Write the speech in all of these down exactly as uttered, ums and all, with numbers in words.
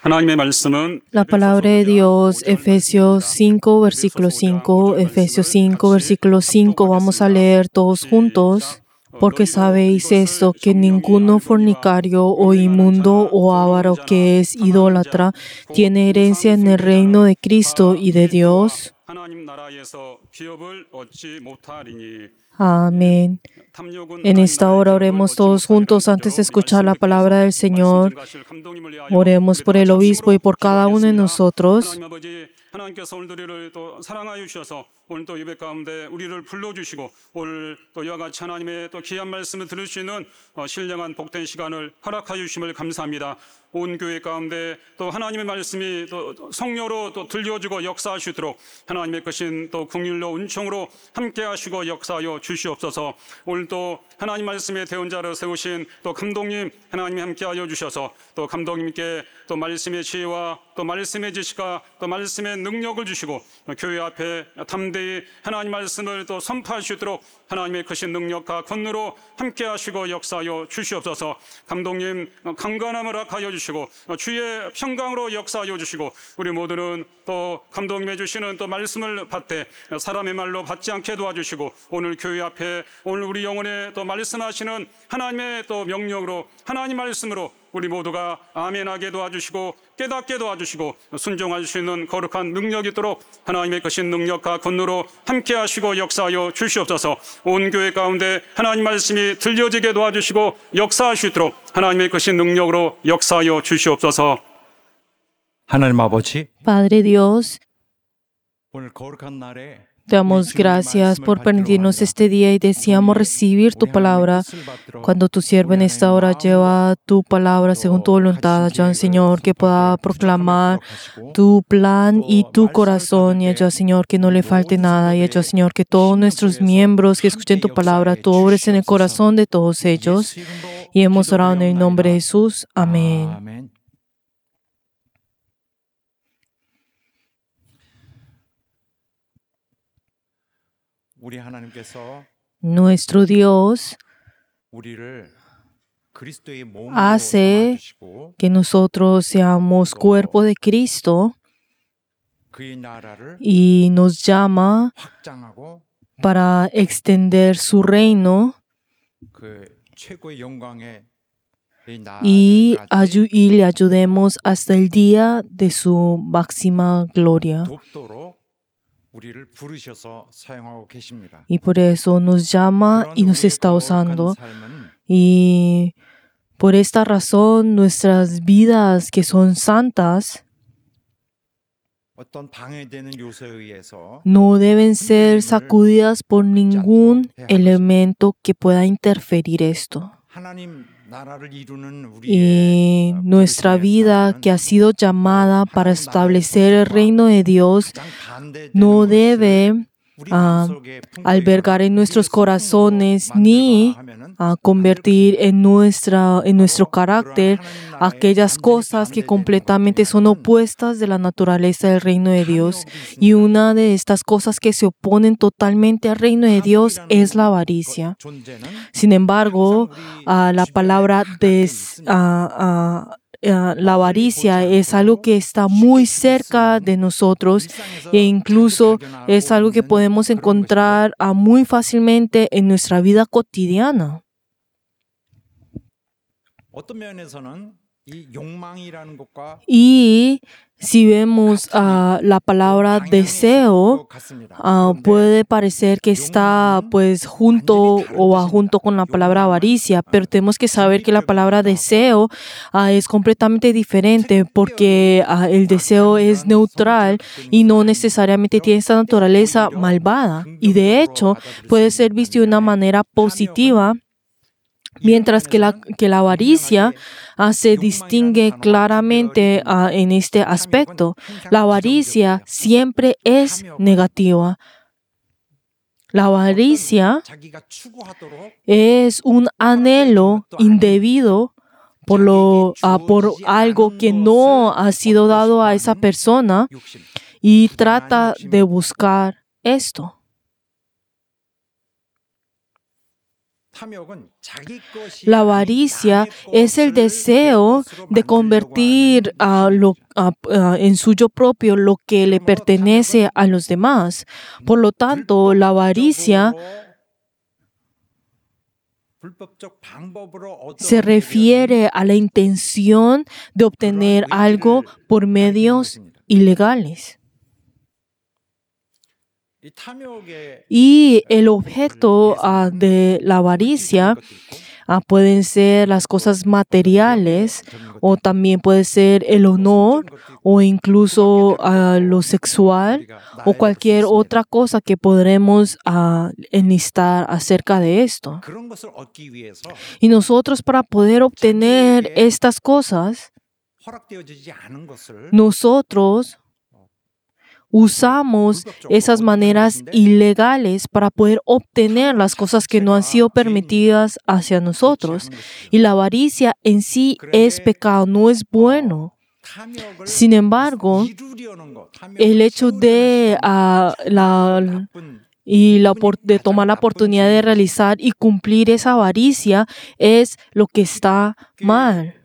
하나님의 말씀은 La palabra de Dios, Efesios cinco, versículo cinco, Efesios cinco, versículo cinco, vamos a leer todos juntos. Porque sabéis esto, que ninguno fornicario o inmundo o avaro que es idólatra tiene herencia en el reino de Cristo y de Dios. Amén. En esta hora oremos todos juntos antes de escuchar la palabra del Señor. Oremos por el obispo y por cada uno de nosotros. 하나님께서 오늘도 우리를 또 사랑하여 주셔서 오늘 또 예배 가운데 우리를 불러주시고 오늘 또 이와 같이 하나님의 또 귀한 말씀을 들을 수 있는 신령한 복된 시간을 허락하여 주심을 감사합니다. 온 교회 가운데 또 하나님의 말씀이 또 성령으로 또 들려주고 역사하시도록 하나님의 크신 또 긍휼로 은총으로 함께하시고 역사하여 주시옵소서. 오늘 또 하나님 말씀의 대언자를 세우신 또 감독님 하나님이 함께하여 주셔서 또 감독님께 또 말씀의 지혜와 또 말씀의 지식과 또 말씀의 능력을 주시고 교회 앞에 담대히 하나님 말씀을 또 선포하시도록 하나님의 크신 능력과 권능으로 함께하시고 역사하여 주시옵소서. 감독님 강건함을 허락하여 주시고 주의 평강으로 역사하여 주시고 우리 모두는 또 감독님의 주시는 또 말씀을 받되 사람의 말로 받지 않게 도와주시고 오늘 교회 앞에 오늘 우리 영혼에 또 말씀하시는 하나님의 또 명령으로 하나님 말씀으로 우리 모두가 아멘하게 도와주시고 깨닫게 도와주시고 순종할 수 있는 거룩한 능력이 있도록 하나님의 크신 능력과 권능으로 함께하시고 역사하여 주시옵소서. 온 교회 가운데 하나님 말씀이 들려지게 도와주시고 역사하시도록 하나님의 크신 능력으로 역사하여 주시옵소서. 하나님 아버지, Padre Dios, 오늘 거룩한 날에 te damos gracias por permitirnos este día y deseamos recibir tu palabra. Cuando tu siervo en esta hora lleva tu palabra según tu voluntad, ayuda, Señor, que pueda proclamar tu plan y tu corazón, y ayuda, Señor, que no le falte nada, y ayuda, Señor, que todos nuestros miembros que escuchen tu palabra, tú obres en el corazón de todos ellos. Y hemos orado en el nombre de Jesús. Amén. Nuestro Dios hace que nosotros seamos cuerpo de Cristo y nos llama para extender su reino y, ayu- y le ayudemos hasta el día de su máxima gloria. Y por eso nos llama y nos está usando. Y por esta razón nuestras vidas que son santas no deben ser sacudidas por ningún elemento que pueda interferir esto. Y nuestra vida que ha sido llamada para establecer el reino de Dios no debe uh, albergar en nuestros corazones ni uh, convertir en, nuestra, en nuestro carácter aquellas cosas que completamente son opuestas de la naturaleza del reino de Dios. Y una de estas cosas que se oponen totalmente al reino de Dios es la avaricia. Sin embargo, uh, la palabra des, uh, uh, Uh, la avaricia es algo que está muy cerca de nosotros e incluso es algo que podemos encontrar uh, muy fácilmente en nuestra vida cotidiana. Y si vemos uh, la palabra deseo, uh, puede parecer que está pues junto o va junto con la palabra avaricia, pero tenemos que saber que la palabra deseo uh, es completamente diferente porque uh, el deseo es neutral y no necesariamente tiene esta naturaleza malvada, y de hecho puede ser visto de una manera positiva. Mientras que la, que la avaricia uh, se distingue claramente uh, en este aspecto. La avaricia siempre es negativa. La avaricia es un anhelo indebido por, lo, uh, por algo que no ha sido dado a esa persona y trata de buscar esto. La avaricia es el deseo de convertir a lo, a, a, en suyo propio lo que le pertenece a los demás. Por lo tanto, la avaricia se refiere a la intención de obtener algo por medios ilegales. Y el objeto uh, de la avaricia uh, pueden ser las cosas materiales, o también puede ser el honor, o incluso uh, lo sexual, o cualquier otra cosa que podremos uh, enlistar acerca de esto. Y nosotros, para poder obtener estas cosas, nosotros usamos esas maneras ilegales para poder obtener las cosas que no han sido permitidas hacia nosotros. Y la avaricia en sí es pecado, no es bueno. Sin embargo, el hecho de, uh, la, y la, de tomar la oportunidad de realizar y cumplir esa avaricia es lo que está mal.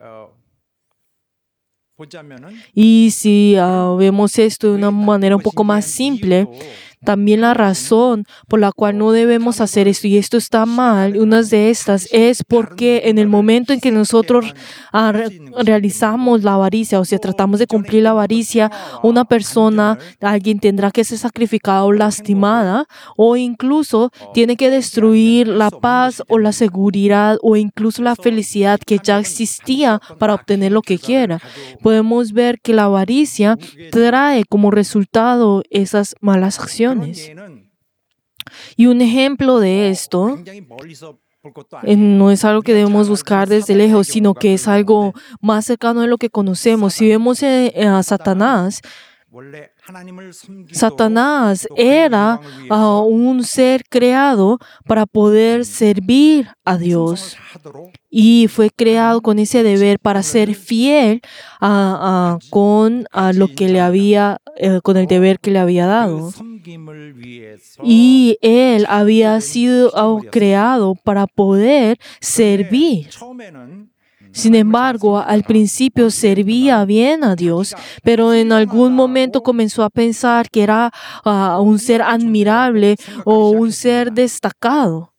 Y si uh, vemos esto de una manera un poco más simple, también la razón por la cual no debemos hacer esto, y esto está mal, una de estas es porque en el momento en que nosotros uh, re- realizamos la avaricia, o sea, tratamos de cumplir la avaricia, una persona, alguien tendrá que ser sacrificada o lastimada, o incluso tiene que destruir la paz o la seguridad o incluso la felicidad que ya existía para obtener lo que quiera. Podemos ver que la avaricia trae como resultado esas malas acciones. Y un ejemplo de esto eh, no es algo que debemos buscar desde lejos, sino que es algo más cercano de lo que conocemos. Si vemos eh, a Satanás, Satanás era uh, un ser creado para poder servir a Dios, y fue creado con ese deber para ser fiel uh, uh, con uh, lo que le había, uh, con el deber que le había dado. Y él había sido uh, creado para poder servir. Sin embargo, al principio servía bien a Dios, pero en algún momento comenzó a pensar que era uh, un ser admirable o un ser destacado.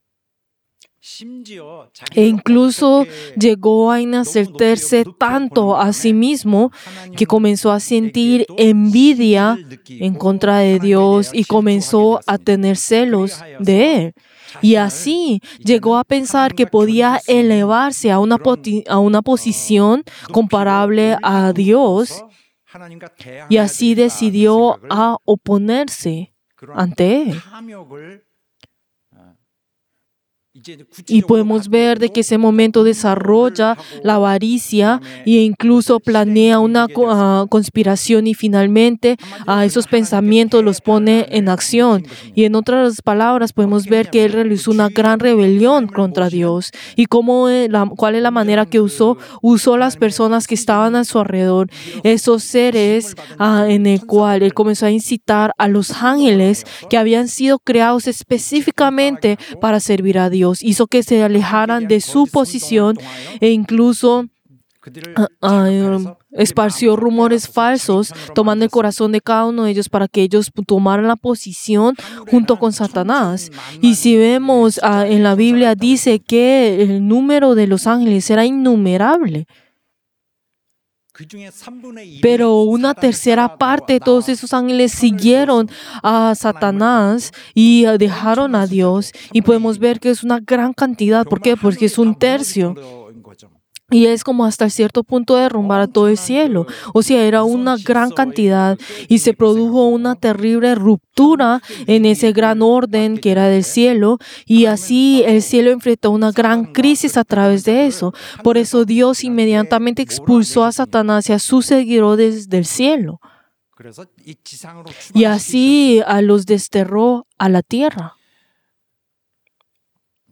E incluso llegó a enaltecerse tanto a sí mismo que comenzó a sentir envidia en contra de Dios y comenzó a tener celos de él. Y así llegó a pensar que podía elevarse a una, poti- a una posición comparable a Dios, y así decidió a oponerse ante él. Y podemos ver de que ese momento desarrolla la avaricia e incluso planea una uh, conspiración, y finalmente uh, esos pensamientos los pone en acción. Y en otras palabras podemos ver que él realizó una gran rebelión contra Dios. ¿Y cómo, la, cuál es la manera que usó? Usó las personas que estaban a su alrededor, esos seres uh, en el cual él comenzó a incitar a los ángeles que habían sido creados específicamente para servir a Dios. Hizo que se alejaran de su posición e incluso uh, uh, esparció rumores falsos, tomando el corazón de cada uno de ellos para que ellos tomaran la posición junto con Satanás. Y si vemos uh, en la Biblia, dice que el número de los ángeles era innumerable. Pero una tercera parte de todos esos ángeles siguieron a Satanás y dejaron a Dios. Y podemos ver que es una gran cantidad. ¿Por qué? Porque es un tercio. Y es como hasta cierto punto derrumbar a todo el cielo. O sea, era una gran cantidad y se produjo una terrible ruptura en ese gran orden que era del cielo, y así el cielo enfrentó una gran crisis a través de eso. Por eso Dios inmediatamente expulsó a Satanás y a sus seguidores del cielo. Y así a los desterró a la tierra.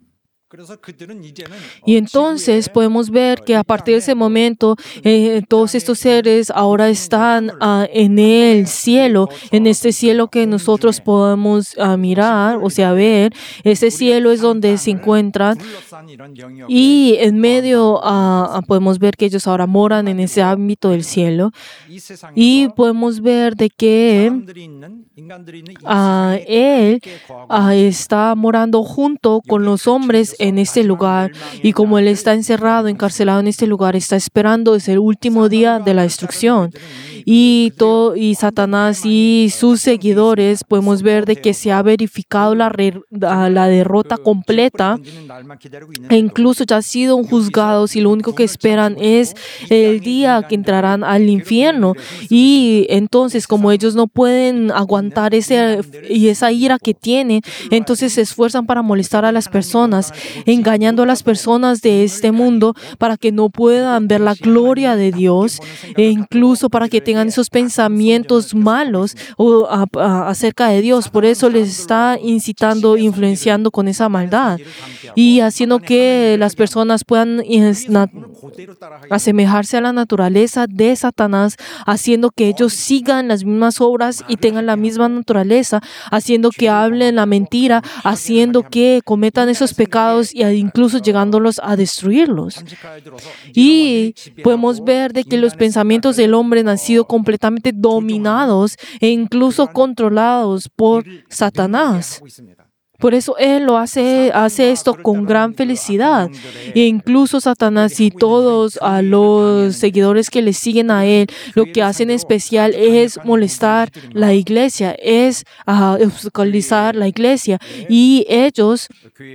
Y entonces podemos ver que a partir de ese momento eh, todos estos seres ahora están uh, en el cielo, en este cielo que nosotros podemos uh, mirar, o sea, ver. Ese cielo es donde se encuentran y en medio uh, podemos ver que ellos ahora moran en ese ámbito del cielo y podemos ver de que uh, Él uh, está morando junto con los hombres en este lugar, y como Él está encerrado, encarcelado en este lugar, está esperando desde el último día de la destrucción. Y, todo, y Satanás y sus seguidores podemos ver de que se ha verificado la, re, la derrota completa e incluso ya han sido juzgados, y lo único que esperan es el día que entrarán al infierno. Y entonces, como ellos no pueden aguantar ese, y esa ira que tienen, entonces se esfuerzan para molestar a las personas, engañando a las personas de este mundo para que no puedan ver la gloria de Dios, e incluso para que tengan esos pensamientos malos o, a, a, acerca de Dios. Por eso les está incitando, influenciando con esa maldad y haciendo que las personas puedan asemejarse a la naturaleza de Satanás, haciendo que ellos sigan las mismas obras y tengan la misma naturaleza, haciendo que hablen la mentira, haciendo que cometan esos pecados y incluso llegándolos a destruirlos. Y podemos ver de que los pensamientos del hombre han sido completamente dominados e incluso controlados por Satanás. Por eso Él lo hace, hace esto con gran felicidad. E incluso Satanás y todos a los seguidores que le siguen a Él, lo que hacen especial es molestar la iglesia, es uh, obstaculizar la iglesia. Y ellos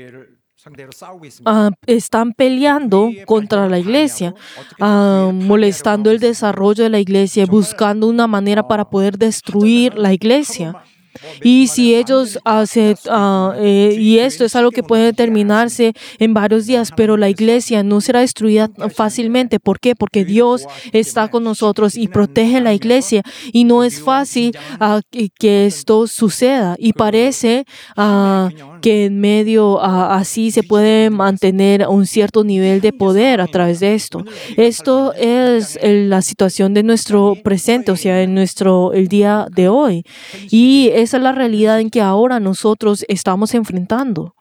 Uh, están peleando contra la iglesia, uh, molestando el desarrollo de la iglesia, buscando una manera para poder destruir la iglesia. Y si ellos hacen, uh, eh, y esto es algo que puede terminarse en varios días, pero la iglesia no será destruida fácilmente. ¿Por qué? Porque Dios está con nosotros y protege la iglesia, y no es fácil uh, que, que esto suceda. Y parece uh, que en medio uh, así se puede mantener un cierto nivel de poder a través de esto. Esto es el, la situación de nuestro presente, o sea, en nuestro el día de hoy. Y esa es la realidad en que ahora nosotros estamos enfrentando.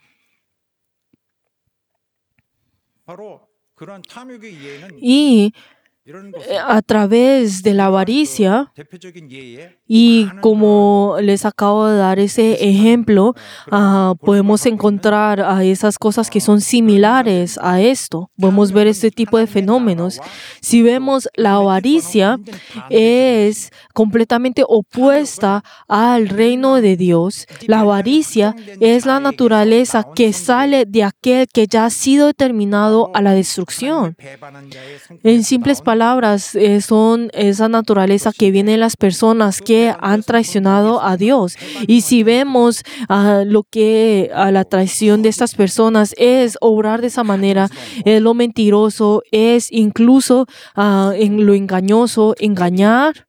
Y a través de la avaricia, y como les acabo de dar ese ejemplo, uh, podemos encontrar uh, esas cosas que son similares a esto. Podemos ver este tipo de fenómenos. Si vemos, la avaricia es completamente opuesta al reino de Dios. La avaricia es la naturaleza que sale de aquel que ya ha sido determinado a la destrucción. En simples palabras, eh, son esa naturaleza que viene de las personas que han traicionado a Dios. Y si vemos uh, lo que a uh, la traición de estas personas es obrar de esa manera, es lo mentiroso, es incluso uh, en lo engañoso, engañar.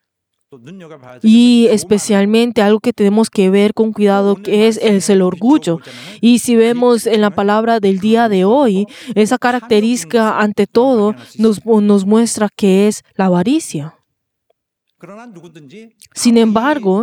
Y especialmente algo que tenemos que ver con cuidado, que es, es el orgullo. Y si vemos en la palabra del día de hoy, esa característica ante todo nos, nos muestra que es la avaricia. Sin embargo,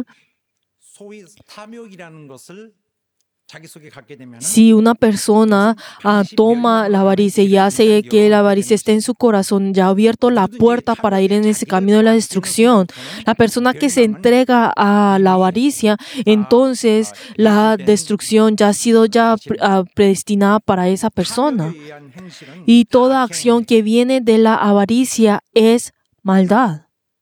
si una persona uh, toma la avaricia y hace que la avaricia esté en su corazón, ya ha abierto la puerta para ir en ese camino de la destrucción. La persona que se entrega a la avaricia, entonces la destrucción ya ha sido ya uh, predestinada para esa persona. Y toda acción que viene de la avaricia es maldad.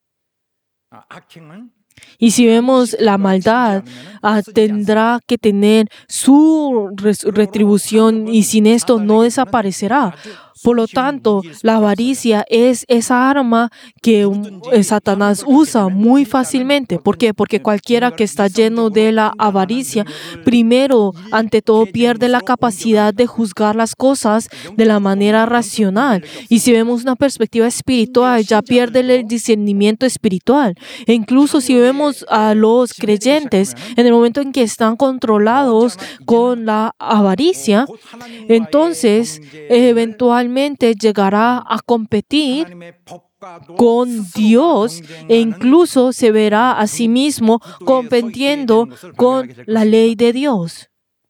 Y si vemos la maldad, uh, tendrá que tener su retribución, y sin esto no desaparecerá. Por lo tanto, la avaricia es esa arma que um, Satanás usa muy fácilmente. ¿Por qué? Porque cualquiera que está lleno de la avaricia, primero, ante todo, pierde la capacidad de juzgar las cosas de la manera racional. Y si vemos una perspectiva espiritual, ya pierde el discernimiento espiritual. E incluso si vemos a los creyentes, en el momento en que están controlados con la avaricia, entonces eventualmente llegará a competir con Dios e incluso se verá a sí mismo compitiendo con la ley de Dios.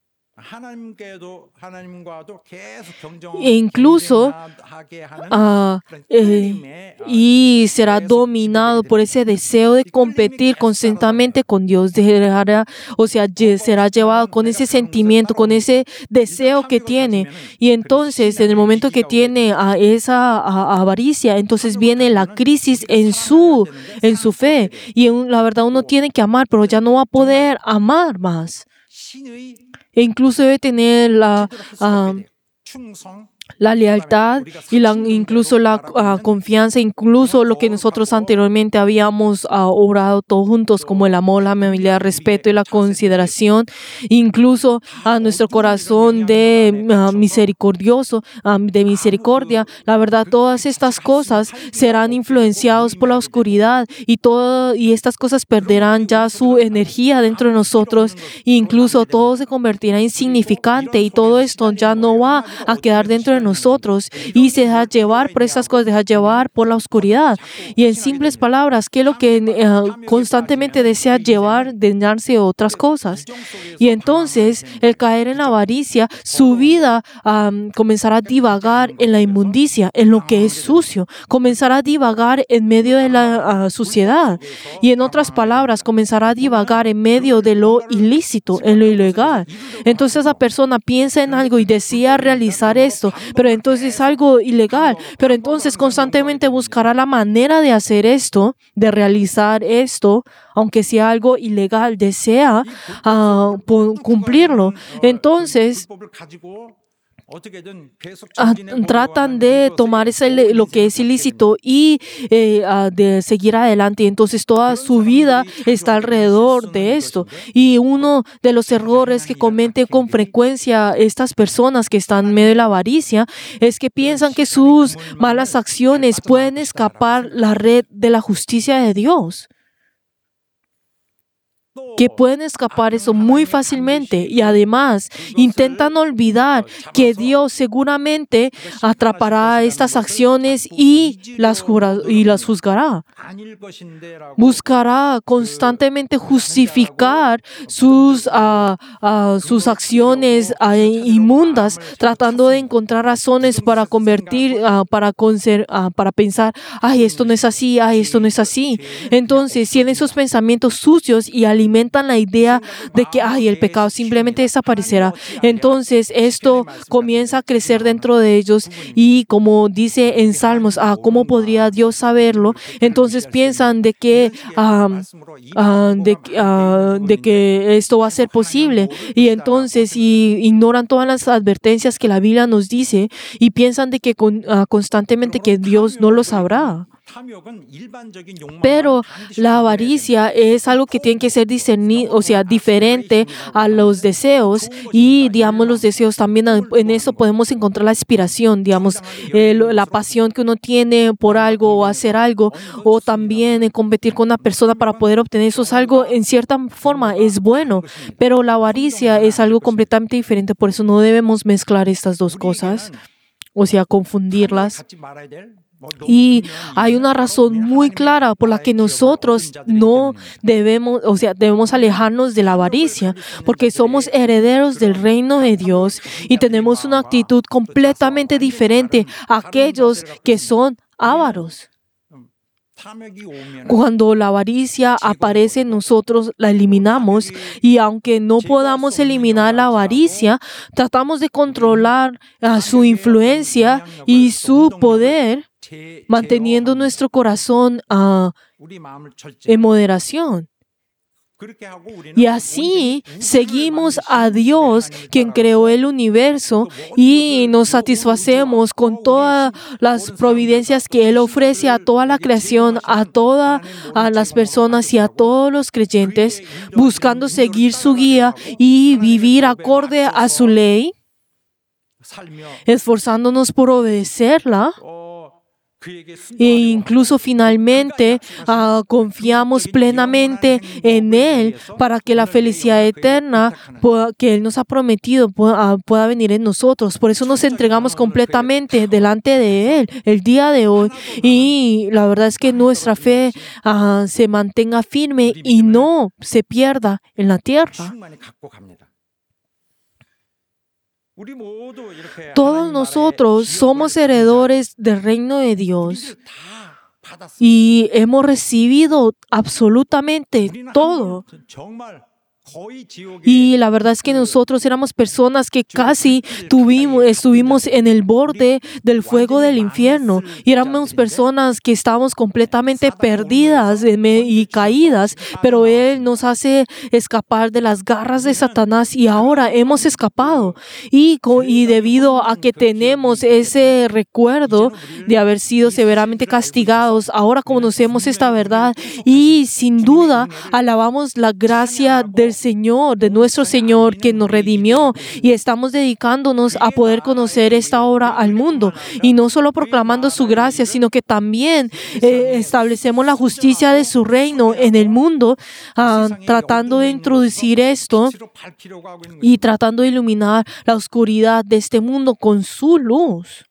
E incluso uh, eh, y será dominado por ese deseo de competir constantemente con Dios. Dejará, o sea, será llevado con ese sentimiento, con ese deseo que tiene. Y entonces, en el momento que tiene a esa a, avaricia, entonces viene la crisis en su, en su fe. Y en, la verdad uno tiene que amar, pero ya no va a poder amar más. E incluso debe tener la, uh, la lealtad y la, incluso la uh, confianza, incluso lo que nosotros anteriormente habíamos uh, orado todos juntos, como el amor, la amabilidad, el respeto y la consideración, incluso a uh, nuestro corazón de uh, misericordioso, uh, de misericordia. La verdad, todas estas cosas serán influenciados por la oscuridad y, todo, y estas cosas perderán ya su energía dentro de nosotros e incluso todo se convertirá en insignificante y todo esto ya no va a quedar dentro de nosotros y se deja llevar por estas cosas, deja llevar por la oscuridad. Y en simples palabras, ¿qué es lo que uh, constantemente desea llevar, llenarse de otras cosas? Y entonces, el caer en la avaricia, su vida um, comenzará a divagar en la inmundicia, en lo que es sucio, comenzará a divagar en medio de la uh, suciedad. Y en otras palabras, comenzará a divagar en medio de lo ilícito, en lo ilegal. Entonces, esa persona piensa en algo y desea realizar esto, pero entonces es algo ilegal. Pero entonces constantemente buscará la manera de hacer esto, de realizar esto, aunque sea algo ilegal, desea uh, cumplirlo. Entonces, Uh, tratan de tomar ese, lo que es ilícito y eh, uh, de seguir adelante. Y entonces toda su vida está alrededor de esto. Y uno de los errores que cometen con frecuencia estas personas que están en medio de la avaricia es que piensan que sus malas acciones pueden escapar la red de la justicia de Dios. Que pueden escapar eso muy fácilmente y además intentan olvidar que Dios seguramente atrapará estas acciones y las, jura, y las juzgará. Buscará constantemente justificar sus, uh, uh, sus acciones uh, inmundas, tratando de encontrar razones para convertir, uh, para, conser, uh, para pensar, ay, esto no es así, ay, esto no es así. Entonces, tienen esos pensamientos sucios y alimentan la idea de que ay, el pecado simplemente desaparecerá. Entonces esto comienza a crecer dentro de ellos y como dice en Salmos, ah, ¿cómo podría Dios saberlo? Entonces piensan de que, uh, uh, de, uh, de que esto va a ser posible y entonces y ignoran todas las advertencias que la Biblia nos dice y piensan de que con, uh, constantemente que Dios no lo sabrá. Pero la avaricia es algo que tiene que ser discernido, o sea, diferente a los deseos y, digamos, los deseos también, en eso podemos encontrar la inspiración, digamos, eh, la pasión que uno tiene por algo o hacer algo o también en competir con una persona para poder obtener eso es algo, en cierta forma, es bueno, pero la avaricia es algo completamente diferente, por eso no debemos mezclar estas dos cosas, o sea, confundirlas. Y hay una razón muy clara por la que nosotros no debemos, o sea, debemos alejarnos de la avaricia, porque somos herederos del reino de Dios y tenemos una actitud completamente diferente a aquellos que son ávaros. Cuando la avaricia aparece, nosotros la eliminamos y aunque no podamos eliminar la avaricia, tratamos de controlar uh, su influencia y su poder, manteniendo nuestro corazón uh, en moderación. Y así seguimos a Dios, quien creó el universo, y nos satisfacemos con todas las providencias que Él ofrece a toda la creación, a todas las personas y a todos los creyentes, buscando seguir su guía y vivir acorde a su ley, esforzándonos por obedecerla. E incluso finalmente uh, confiamos plenamente en Él para que la felicidad eterna pueda, que Él nos ha prometido pueda, uh, pueda venir en nosotros. Por eso nos entregamos completamente delante de Él el día de hoy. Y la verdad es que nuestra fe uh, se mantenga firme y no se pierda en la tierra. Todos nosotros somos heredores del reino de Dios y hemos recibido absolutamente todo. Y la verdad es que nosotros éramos personas que casi tuvimos, estuvimos en el borde del fuego del infierno. Y éramos personas que estábamos completamente perdidas y caídas, pero Él nos hace escapar de las garras de Satanás y ahora hemos escapado. Y, y debido a que tenemos ese recuerdo de haber sido severamente castigados, ahora conocemos esta verdad y sin duda alabamos la gracia del Señor, de nuestro Señor, que nos redimió, y estamos dedicándonos a poder conocer esta obra al mundo, y no solo proclamando su gracia, sino que también eh, establecemos la justicia de su reino en el mundo, uh, tratando de introducir esto y tratando de iluminar la oscuridad de este mundo con su luz.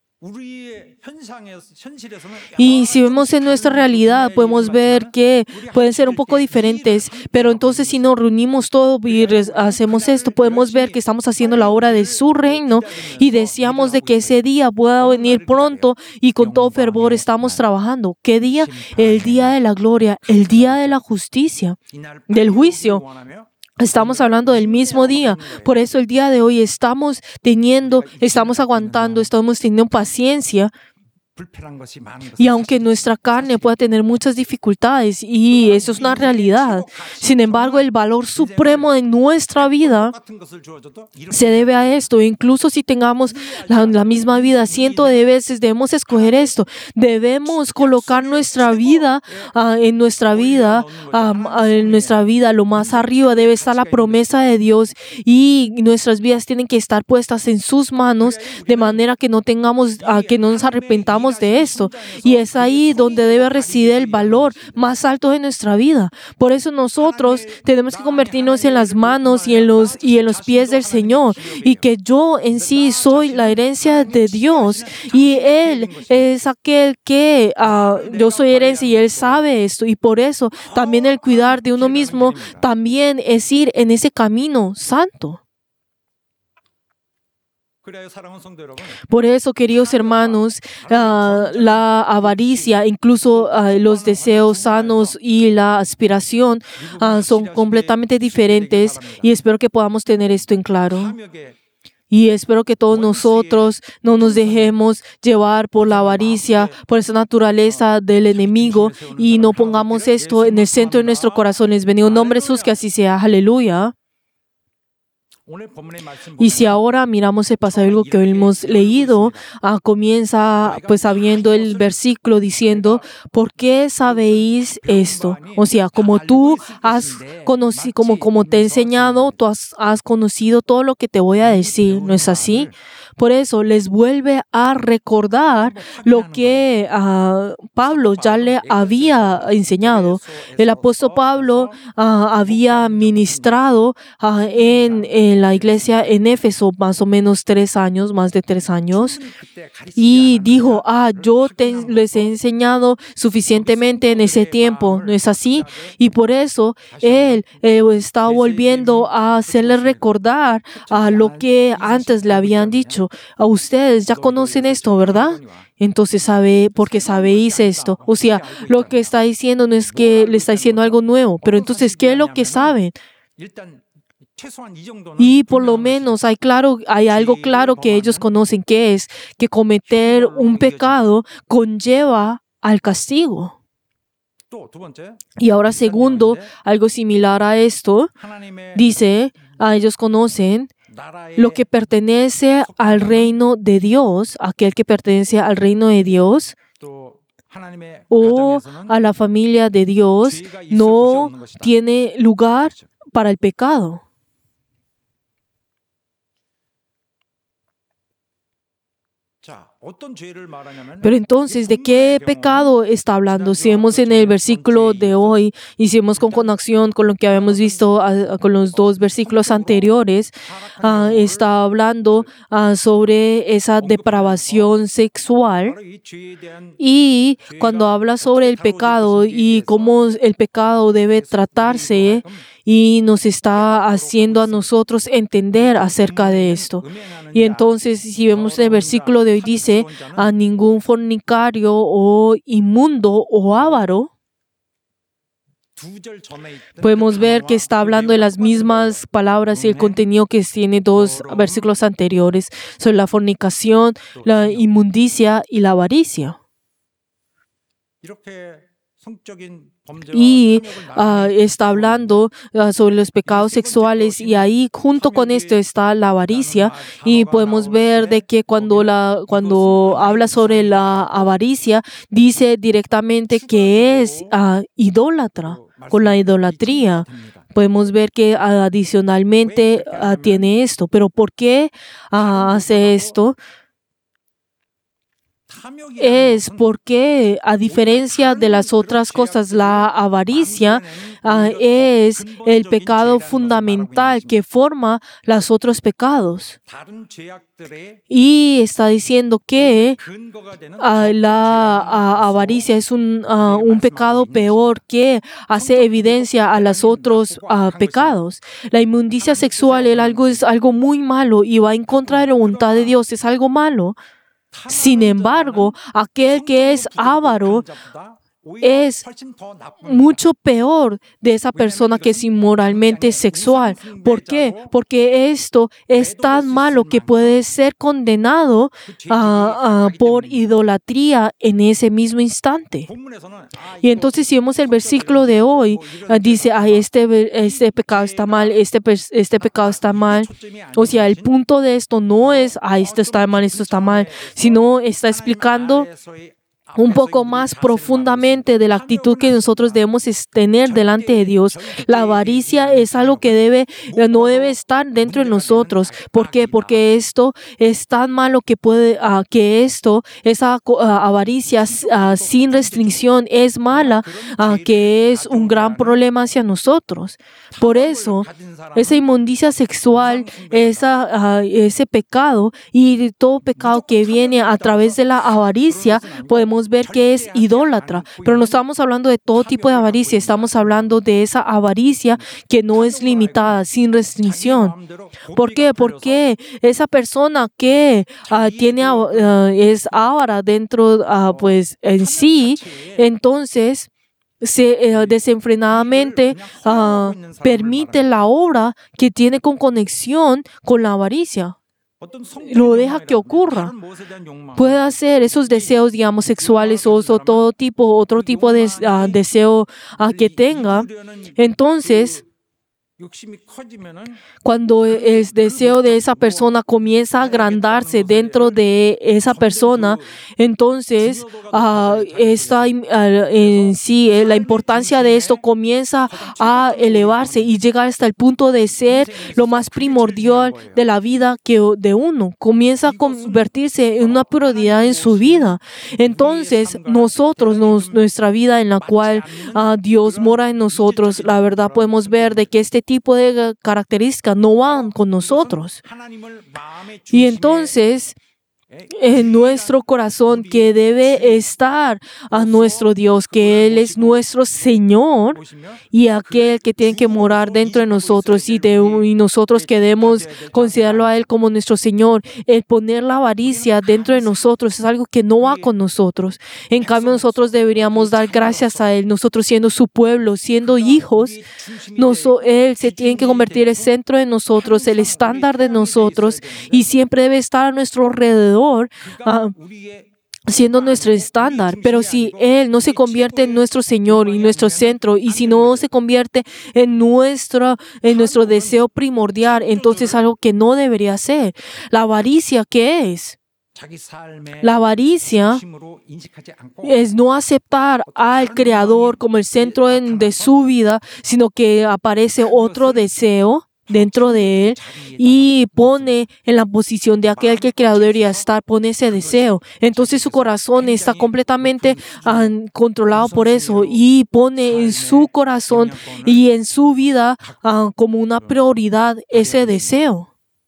Y si vemos en nuestra realidad, podemos ver que pueden ser un poco diferentes, pero entonces si nos reunimos todos y hacemos esto, podemos ver que estamos haciendo la obra de su reino y deseamos de que ese día pueda venir pronto y con todo fervor estamos trabajando. ¿Qué día? El día de la gloria, el día de la justicia, del juicio. Estamos hablando del mismo día. Por eso el día de hoy estamos teniendo, estamos aguantando, estamos teniendo paciencia. Y aunque nuestra carne pueda tener muchas dificultades, y eso es una realidad, sin embargo, el valor supremo de nuestra vida se debe a esto. Incluso si tengamos la, la misma vida cientos de veces, debemos escoger esto. Debemos colocar nuestra vida, uh, en nuestra vida, um, en nuestra vida, lo más arriba debe estar la promesa de Dios, y nuestras vidas tienen que estar puestas en sus manos, de manera que no tengamos, uh, que no nos arrepentamos de esto, y es ahí donde debe residir el valor más alto de nuestra vida. Por eso nosotros tenemos que convertirnos en las manos y en los, y en los pies del Señor, y que yo en sí soy la herencia de Dios, y Él es aquel que uh, yo soy herencia, y Él sabe esto, y por eso también el cuidar de uno mismo también es ir en ese camino santo. Por eso, queridos hermanos, uh, la avaricia, incluso uh, los deseos sanos y la aspiración uh, son completamente diferentes, y espero que podamos tener esto en claro. Y espero que todos nosotros no nos dejemos llevar por la avaricia, por esa naturaleza del enemigo, y no pongamos esto en el centro de nuestro corazón. Les bendigo en nombre de Jesús, que así sea. Aleluya. Y si ahora miramos el pasaje que hoy hemos leído, uh, comienza pues sabiendo el versículo diciendo, ¿por qué sabéis esto? O sea, como tú has conocido, como, como te he enseñado, tú has, has conocido todo lo que te voy a decir, ¿no es así? Por eso les vuelve a recordar lo que uh, Pablo ya le había enseñado. El apóstol Pablo uh, había ministrado uh, en, en la iglesia en Éfeso más o menos tres años, más de tres años, y dijo, ah, yo te, les he enseñado suficientemente en ese tiempo, ¿no es así? Y por eso él eh, está volviendo a hacerles recordar a uh, lo que antes le habían dicho. A ustedes ya conocen esto, ¿verdad? Entonces sabe, porque sabéis esto. O sea, lo que está diciendo no es que le está diciendo algo nuevo, pero entonces, ¿qué es lo que saben? Y por lo menos hay, claro, hay algo claro que ellos conocen, que es que cometer un pecado conlleva al castigo. Y ahora segundo, algo similar a esto, dice, a ellos conocen lo que pertenece al reino de Dios, aquel que pertenece al reino de Dios o a la familia de Dios, no tiene lugar para el pecado. Pero entonces, ¿de qué pecado está hablando? Si vemos en el versículo de hoy, y si vemos con conexión con lo que habíamos visto uh, con los dos versículos anteriores, uh, está hablando uh, sobre esa depravación sexual. Y cuando habla sobre el pecado y cómo el pecado debe tratarse, y nos está haciendo a nosotros entender acerca de esto. Y entonces, si vemos el versículo de hoy, dice, a ningún fornicario o inmundo o avaro. Podemos ver que está hablando de las mismas palabras y el contenido que tiene dos versículos anteriores sobre la fornicación, la inmundicia y la avaricia. Y uh, está hablando uh, sobre los pecados sexuales, y ahí junto con esto está la avaricia, y podemos ver de que cuando, la, cuando habla sobre la avaricia dice directamente que es uh, idólatra, con la idolatría. Podemos ver que uh, adicionalmente uh, tiene esto. Pero ¿por qué uh, hace esto? Es porque, a diferencia de las otras cosas, la avaricia uh, es el pecado fundamental que forma los otros pecados. Y está diciendo que uh, la uh, avaricia es un, uh, un pecado peor que hace evidencia a los otros uh, pecados. La inmundicia sexual es algo, es algo muy malo y va en contra de la voluntad de Dios, es algo malo. Sin embargo, aquel que es avaro es mucho peor de esa persona que es inmoralmente sexual. ¿Por qué? Porque esto es tan malo que puede ser condenado uh, uh, por idolatría en ese mismo instante. Y entonces, si vemos el versículo de hoy, uh, dice, ay, este, este pecado está mal, este, este pecado está mal. O sea, el punto de esto no es, ay, esto está mal, esto está mal, sino está explicando un poco más profundamente de la actitud que nosotros debemos tener delante de Dios. La avaricia es algo que debe, no debe estar dentro de nosotros. ¿Por qué? Porque esto es tan malo que puede, uh, que esto, esa uh, avaricia uh, sin restricción es mala, uh, que es un gran problema hacia nosotros. Por eso, esa inmundicia sexual, esa, uh, ese pecado y todo pecado que viene a través de la avaricia, podemos ver que es idólatra. Pero no estamos hablando de todo tipo de avaricia, estamos hablando de esa avaricia que no es limitada, sin restricción. ¿Por qué? Porque esa persona que uh, tiene, uh, es avara dentro, uh, pues en sí, entonces se, uh, desenfrenadamente uh, permite la obra que tiene con conexión con la avaricia. Lo deja que ocurra. Puede hacer esos deseos, digamos, sexuales o, o todo tipo, otro tipo de uh, deseo uh, que tenga. Entonces, cuando el deseo de esa persona comienza a agrandarse dentro de esa persona, entonces uh, esta, uh, en sí, eh, la importancia de esto comienza a elevarse y llegar hasta el punto de ser lo más primordial de la vida que de uno. Comienza a convertirse en una prioridad en su vida. Entonces, nosotros, nos, nuestra vida en la cual uh, Dios mora en nosotros, la verdad podemos ver de que este tipo de características no van con nosotros. Y entonces, en nuestro corazón que debe estar a nuestro Dios, que Él es nuestro Señor y aquel que tiene que morar dentro de nosotros, y, de, y nosotros que debemos considerarlo a Él como nuestro Señor. El poner la avaricia dentro de nosotros es algo que no va con nosotros. En cambio, nosotros deberíamos dar gracias a Él. Nosotros siendo su pueblo, siendo hijos, nos, Él se tiene que convertir en el centro de nosotros, el estándar de nosotros, y siempre debe estar a nuestro alrededor. Uh, siendo nuestro estándar, pero si Él no se convierte en nuestro Señor y nuestro centro, y si no se convierte en nuestro, en nuestro deseo primordial, entonces algo que no debería ser. La avaricia, ¿qué es? La avaricia es no aceptar al Creador como el centro en- de su vida, sino que aparece otro deseo dentro de él y pone en la posición de aquel que el Creador debería estar, pone ese deseo. Entonces su corazón está completamente ah, controlado por eso y pone en su corazón y en su vida ah, como una prioridad ese deseo.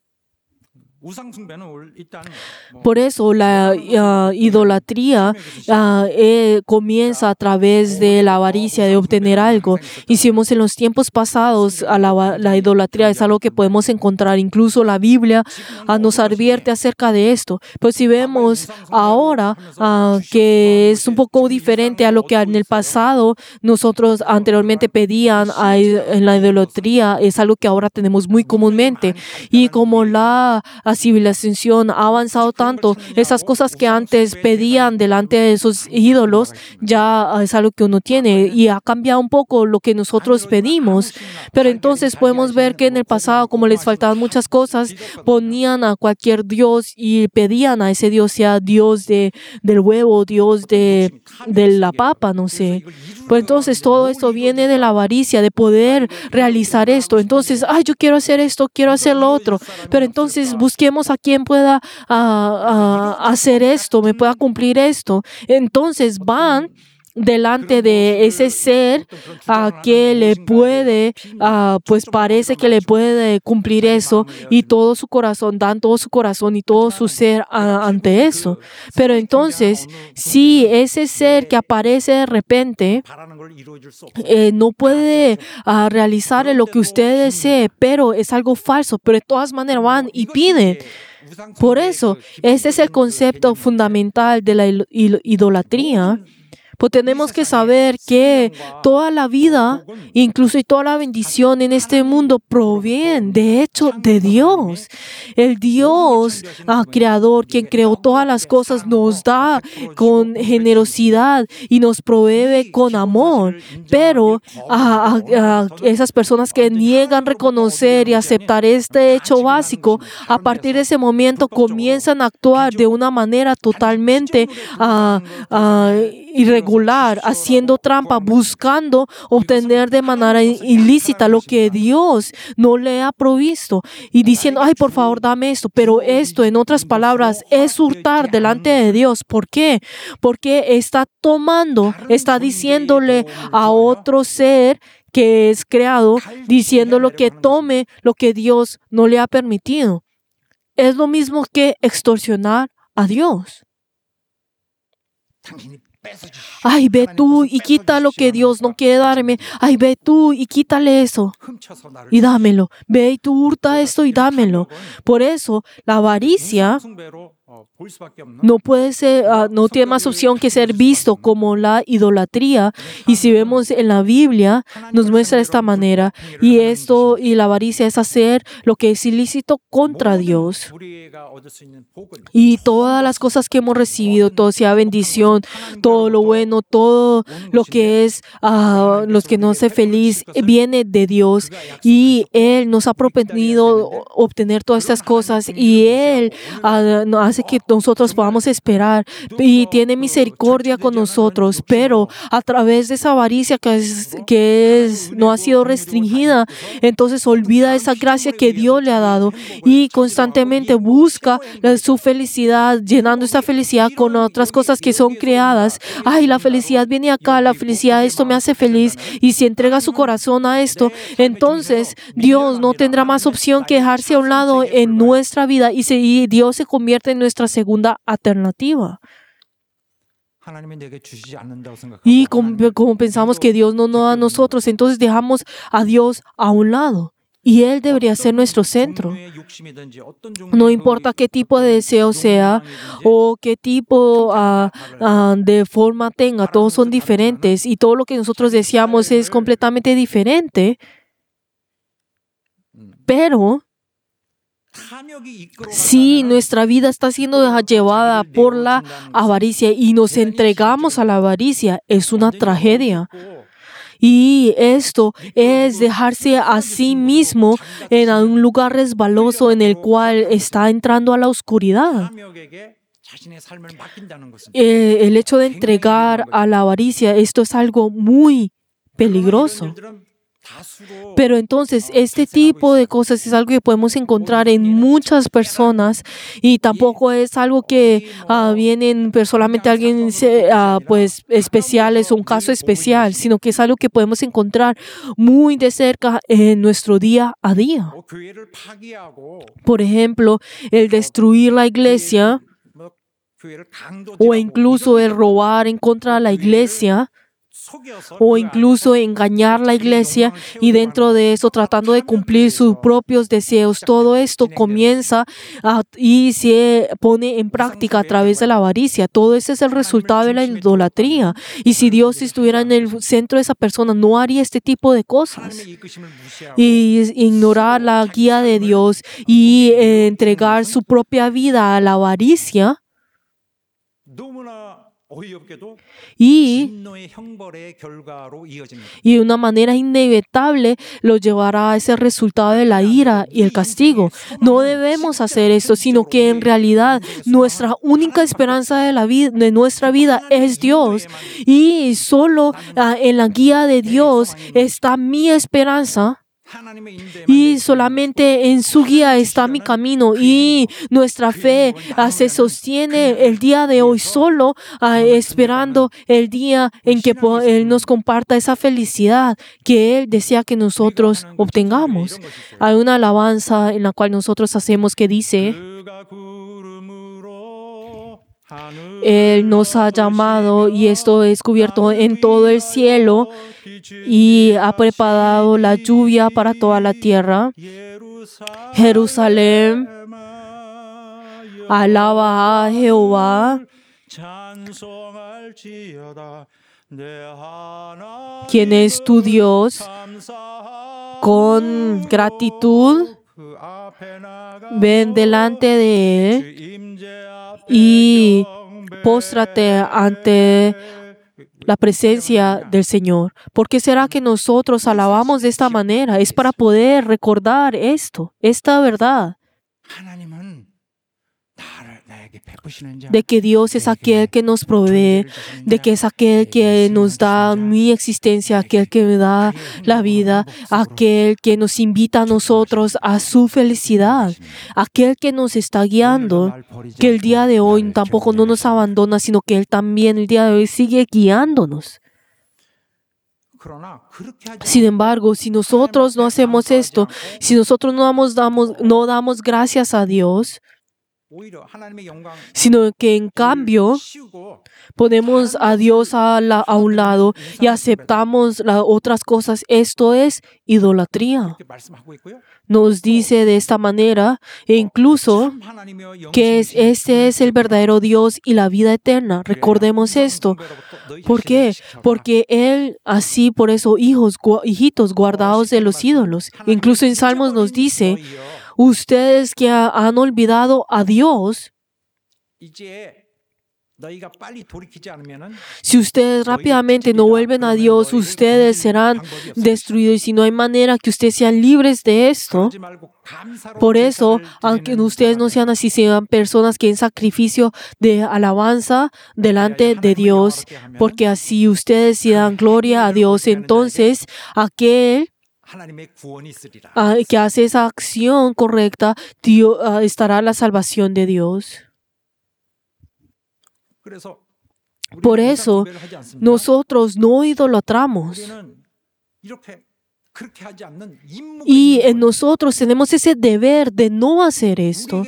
Por eso la uh, idolatría uh, eh, comienza a través de la avaricia, de obtener algo. Y si vemos en los tiempos pasados, a la, la idolatría es algo que podemos encontrar. Incluso la Biblia uh, nos advierte acerca de esto. Pues si vemos ahora uh, que es un poco diferente a lo que en el pasado nosotros anteriormente pedían a, en la idolatría, es algo que ahora tenemos muy comúnmente. Y como la civilización ha avanzado tanto, esas cosas que antes pedían delante de esos ídolos ya es algo que uno tiene y ha cambiado un poco lo que nosotros pedimos. Pero entonces podemos ver que en el pasado, como les faltaban muchas cosas, ponían a cualquier dios y pedían a ese dios, sea dios de, del huevo, dios de, de la papa, no sé. Pues entonces todo esto viene de la avaricia, de poder realizar esto. Entonces, ay, yo quiero hacer esto, quiero hacer lo otro. Pero entonces busquemos a quien pueda uh, uh, hacer esto, me pueda cumplir esto. Entonces van delante de ese ser a uh, que le puede, uh, pues parece que le puede cumplir eso y todo su corazón, dan todo su corazón y todo su ser uh, ante eso. Pero entonces, si ese ser que aparece de repente eh, no puede uh, realizar lo que usted desee, pero es algo falso, pero de todas maneras van y piden. Por eso, este es el concepto fundamental de la idolatría. Pues tenemos que saber que toda la vida, incluso y toda la bendición en este mundo provienen, de hecho, de Dios. El Dios ah, creador, quien creó todas las cosas, nos da con generosidad y nos provee con amor. Pero a, a, a esas personas que niegan reconocer y aceptar este hecho básico, a partir de ese momento comienzan a actuar de una manera totalmente uh, uh, irregular, haciendo trampa, buscando obtener de manera ilícita lo que Dios no le ha provisto y diciendo, ay, por favor, dame esto. Pero esto, en otras palabras, es hurtar delante de Dios. ¿Por qué? Porque está tomando, está diciéndole a otro ser que es creado, diciéndolo que tome lo que Dios no le ha permitido. Es lo mismo que extorsionar a Dios. Ay, ve tú y quita lo que Dios no quiere darme. Ay, ve tú y quítale eso y dámelo. Ve y tú hurta esto y dámelo. Por eso, la avaricia no puede ser, uh, no tiene más opción que ser visto como la idolatría. Y si vemos en la Biblia, nos muestra de esta manera. Y esto y la avaricia es hacer lo que es ilícito contra Dios. Y todas las cosas que hemos recibido, todo sea bendición, todo lo bueno, todo lo que es, uh, los que nos hace feliz, viene de Dios. Y Él nos ha prometido obtener todas estas cosas. Y Él uh, hace que nosotros podamos esperar y tiene misericordia con nosotros, pero a través de esa avaricia que, es, que es, no ha sido restringida, entonces olvida esa gracia que Dios le ha dado y constantemente busca la, su felicidad, llenando esta felicidad con otras cosas que son creadas. Ay, la felicidad viene acá, la felicidad, esto me hace feliz, y si entrega su corazón a esto, entonces Dios no tendrá más opción que dejarse a un lado en nuestra vida y, se, y Dios se convierte en nuestra segunda alternativa. Y como, como pensamos que Dios no nos da a nosotros, entonces dejamos a Dios a un lado. Y Él debería ser nuestro centro. No importa qué tipo de deseo sea o qué tipo uh, uh, de forma tenga, todos son diferentes y todo lo que nosotros deseamos es completamente diferente. Pero Si nuestra vida está siendo llevada por la avaricia y nos entregamos a la avaricia, es una tragedia. Y esto es dejarse a sí mismo en un lugar resbaloso en el cual está entrando a la oscuridad. Eh, el hecho de entregar a la avaricia, esto es algo muy peligroso. Pero entonces, este tipo de cosas es algo que podemos encontrar en muchas personas y tampoco es algo que uh, viene solamente alguien uh, pues, especial, es un caso especial, sino que es algo que podemos encontrar muy de cerca en nuestro día a día. Por ejemplo, el destruir la iglesia o incluso el robar en contra de la iglesia, o incluso engañar a la iglesia y dentro de eso tratando de cumplir sus propios deseos. Todo esto comienza a, y se pone en práctica a través de la avaricia. Todo ese es el resultado de la idolatría. Y si Dios estuviera en el centro de esa persona, no haría este tipo de cosas. Y ignorar la guía de Dios y eh, entregar su propia vida a la avaricia. Y, y de una manera inevitable lo llevará a ese resultado de la ira y el castigo. No debemos hacer esto, sino que en realidad nuestra única esperanza de, la vida, de nuestra vida es Dios. Y solo uh, en la guía de Dios está mi esperanza. Y solamente en su guía está mi camino y nuestra fe uh, se sostiene el día de hoy solo uh, esperando el día en que Él nos comparta esa felicidad que Él desea que nosotros obtengamos. Hay una alabanza en la cual nosotros hacemos que dice: Él nos ha llamado y esto es cubierto en todo el cielo y ha preparado la lluvia para toda la tierra. Jerusalén, alaba a Jehová. ¿Quién es tu Dios? Con gratitud, ven delante de Él y póstrate ante la presencia del Señor. ¿Por qué será que nosotros alabamos de esta manera? Es para poder recordar esto, esta verdad, de que Dios es aquel que nos provee, de que es aquel que nos da mi existencia, aquel que me da la vida, aquel que nos invita a nosotros a su felicidad, aquel que nos está guiando, que el día de hoy tampoco no nos abandona, sino que Él también el día de hoy sigue guiándonos. Sin embargo, si nosotros no hacemos esto, si nosotros no damos, damos, no damos gracias a Dios, sino que en cambio ponemos a Dios a, la, a un lado y aceptamos las otras cosas, esto es idolatría. Nos dice de esta manera, e incluso que es, este es el verdadero Dios y la vida eterna. Recordemos esto. ¿Por qué? Porque Él, así por eso, hijos, gu- hijitos guardados de los ídolos. Incluso en Salmos nos dice, ustedes que ha, han olvidado a Dios, si ustedes rápidamente no vuelven a Dios, ustedes serán destruidos. Y si no hay manera que ustedes sean libres de esto, por eso, aunque ustedes no sean así, sean personas que en sacrificio de alabanza delante de Dios, porque así ustedes si dan gloria a Dios, entonces aquel Uh, que hace esa acción correcta, Dios, uh, estará la salvación de Dios. Por eso, nosotros no idolatramos. Y en nosotros tenemos ese deber de no hacer esto.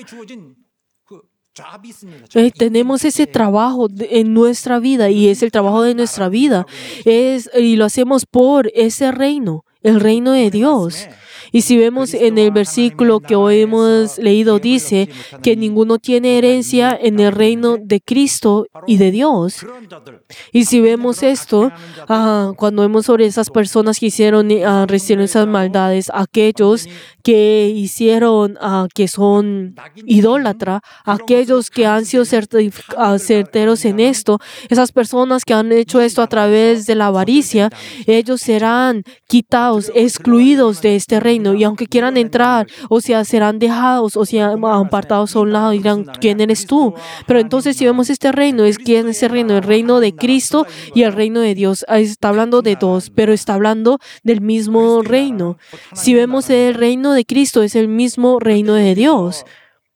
Eh, tenemos ese trabajo de, en nuestra vida y es el trabajo de nuestra vida. Es, y lo hacemos por ese reino. El reino de Dios. Y si vemos en el versículo que hoy hemos leído, dice que ninguno tiene herencia en el reino de Cristo y de Dios. Y si vemos esto, ah, cuando vemos sobre esas personas que hicieron, ah, recibieron esas maldades, aquellos que hicieron, ah, que son idólatras, aquellos que han sido certif- ah, certeros en esto, esas personas que han hecho esto a través de la avaricia, ellos serán quitados, excluidos de este reino. Y aunque quieran entrar, o sea, serán dejados, o sea, apartados a un lado y dirán, ¿quién eres tú? Pero entonces si vemos este reino, es ¿quién es ese reino? El reino de Cristo y el reino de Dios. Está hablando de dos, pero está hablando del mismo reino. Si vemos el reino de Cristo, es el mismo reino de Dios.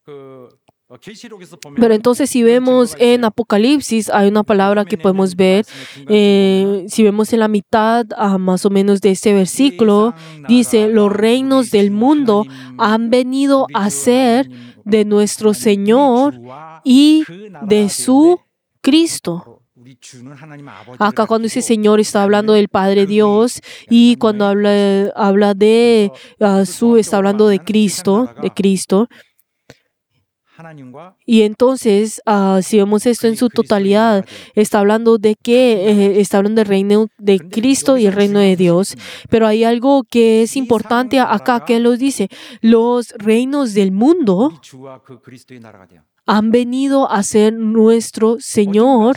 Pero entonces si vemos en Apocalipsis, hay una palabra que podemos ver, eh, si vemos en la mitad ah, más o menos de este versículo, dice, los reinos del mundo han venido a ser de nuestro Señor y de su Cristo. Acá cuando dice Señor está hablando del Padre Dios, y cuando habla, habla de uh, su, está hablando de Cristo, de Cristo. Y entonces, uh, si vemos esto en su totalidad, está hablando de que eh, está hablando del reino de Cristo y el reino de Dios. Pero hay algo que es importante acá, que Él nos dice, los reinos del mundo han venido a ser nuestro Señor,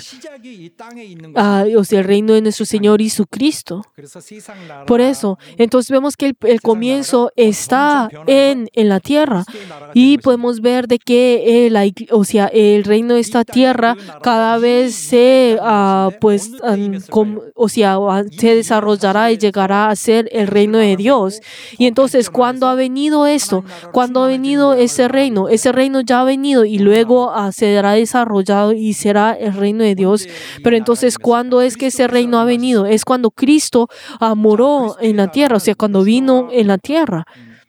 uh, o sea, el reino de nuestro Señor y su Cristo. Por eso, entonces vemos que el, el comienzo está en, en la tierra, y podemos ver de que el, o sea, el reino de esta tierra cada vez se, uh, pues, um, com, o sea, se desarrollará y llegará a ser el reino de Dios. Y entonces, ¿cuándo ha venido esto? ¿Cuándo ha venido ese reino? Ese reino ya ha venido y luego Luego uh, será desarrollado y será el reino de Dios. Pero entonces, ¿cuándo es que ese reino ha venido? Es cuando Cristo uh, moró en la tierra, o sea, cuando vino en la tierra.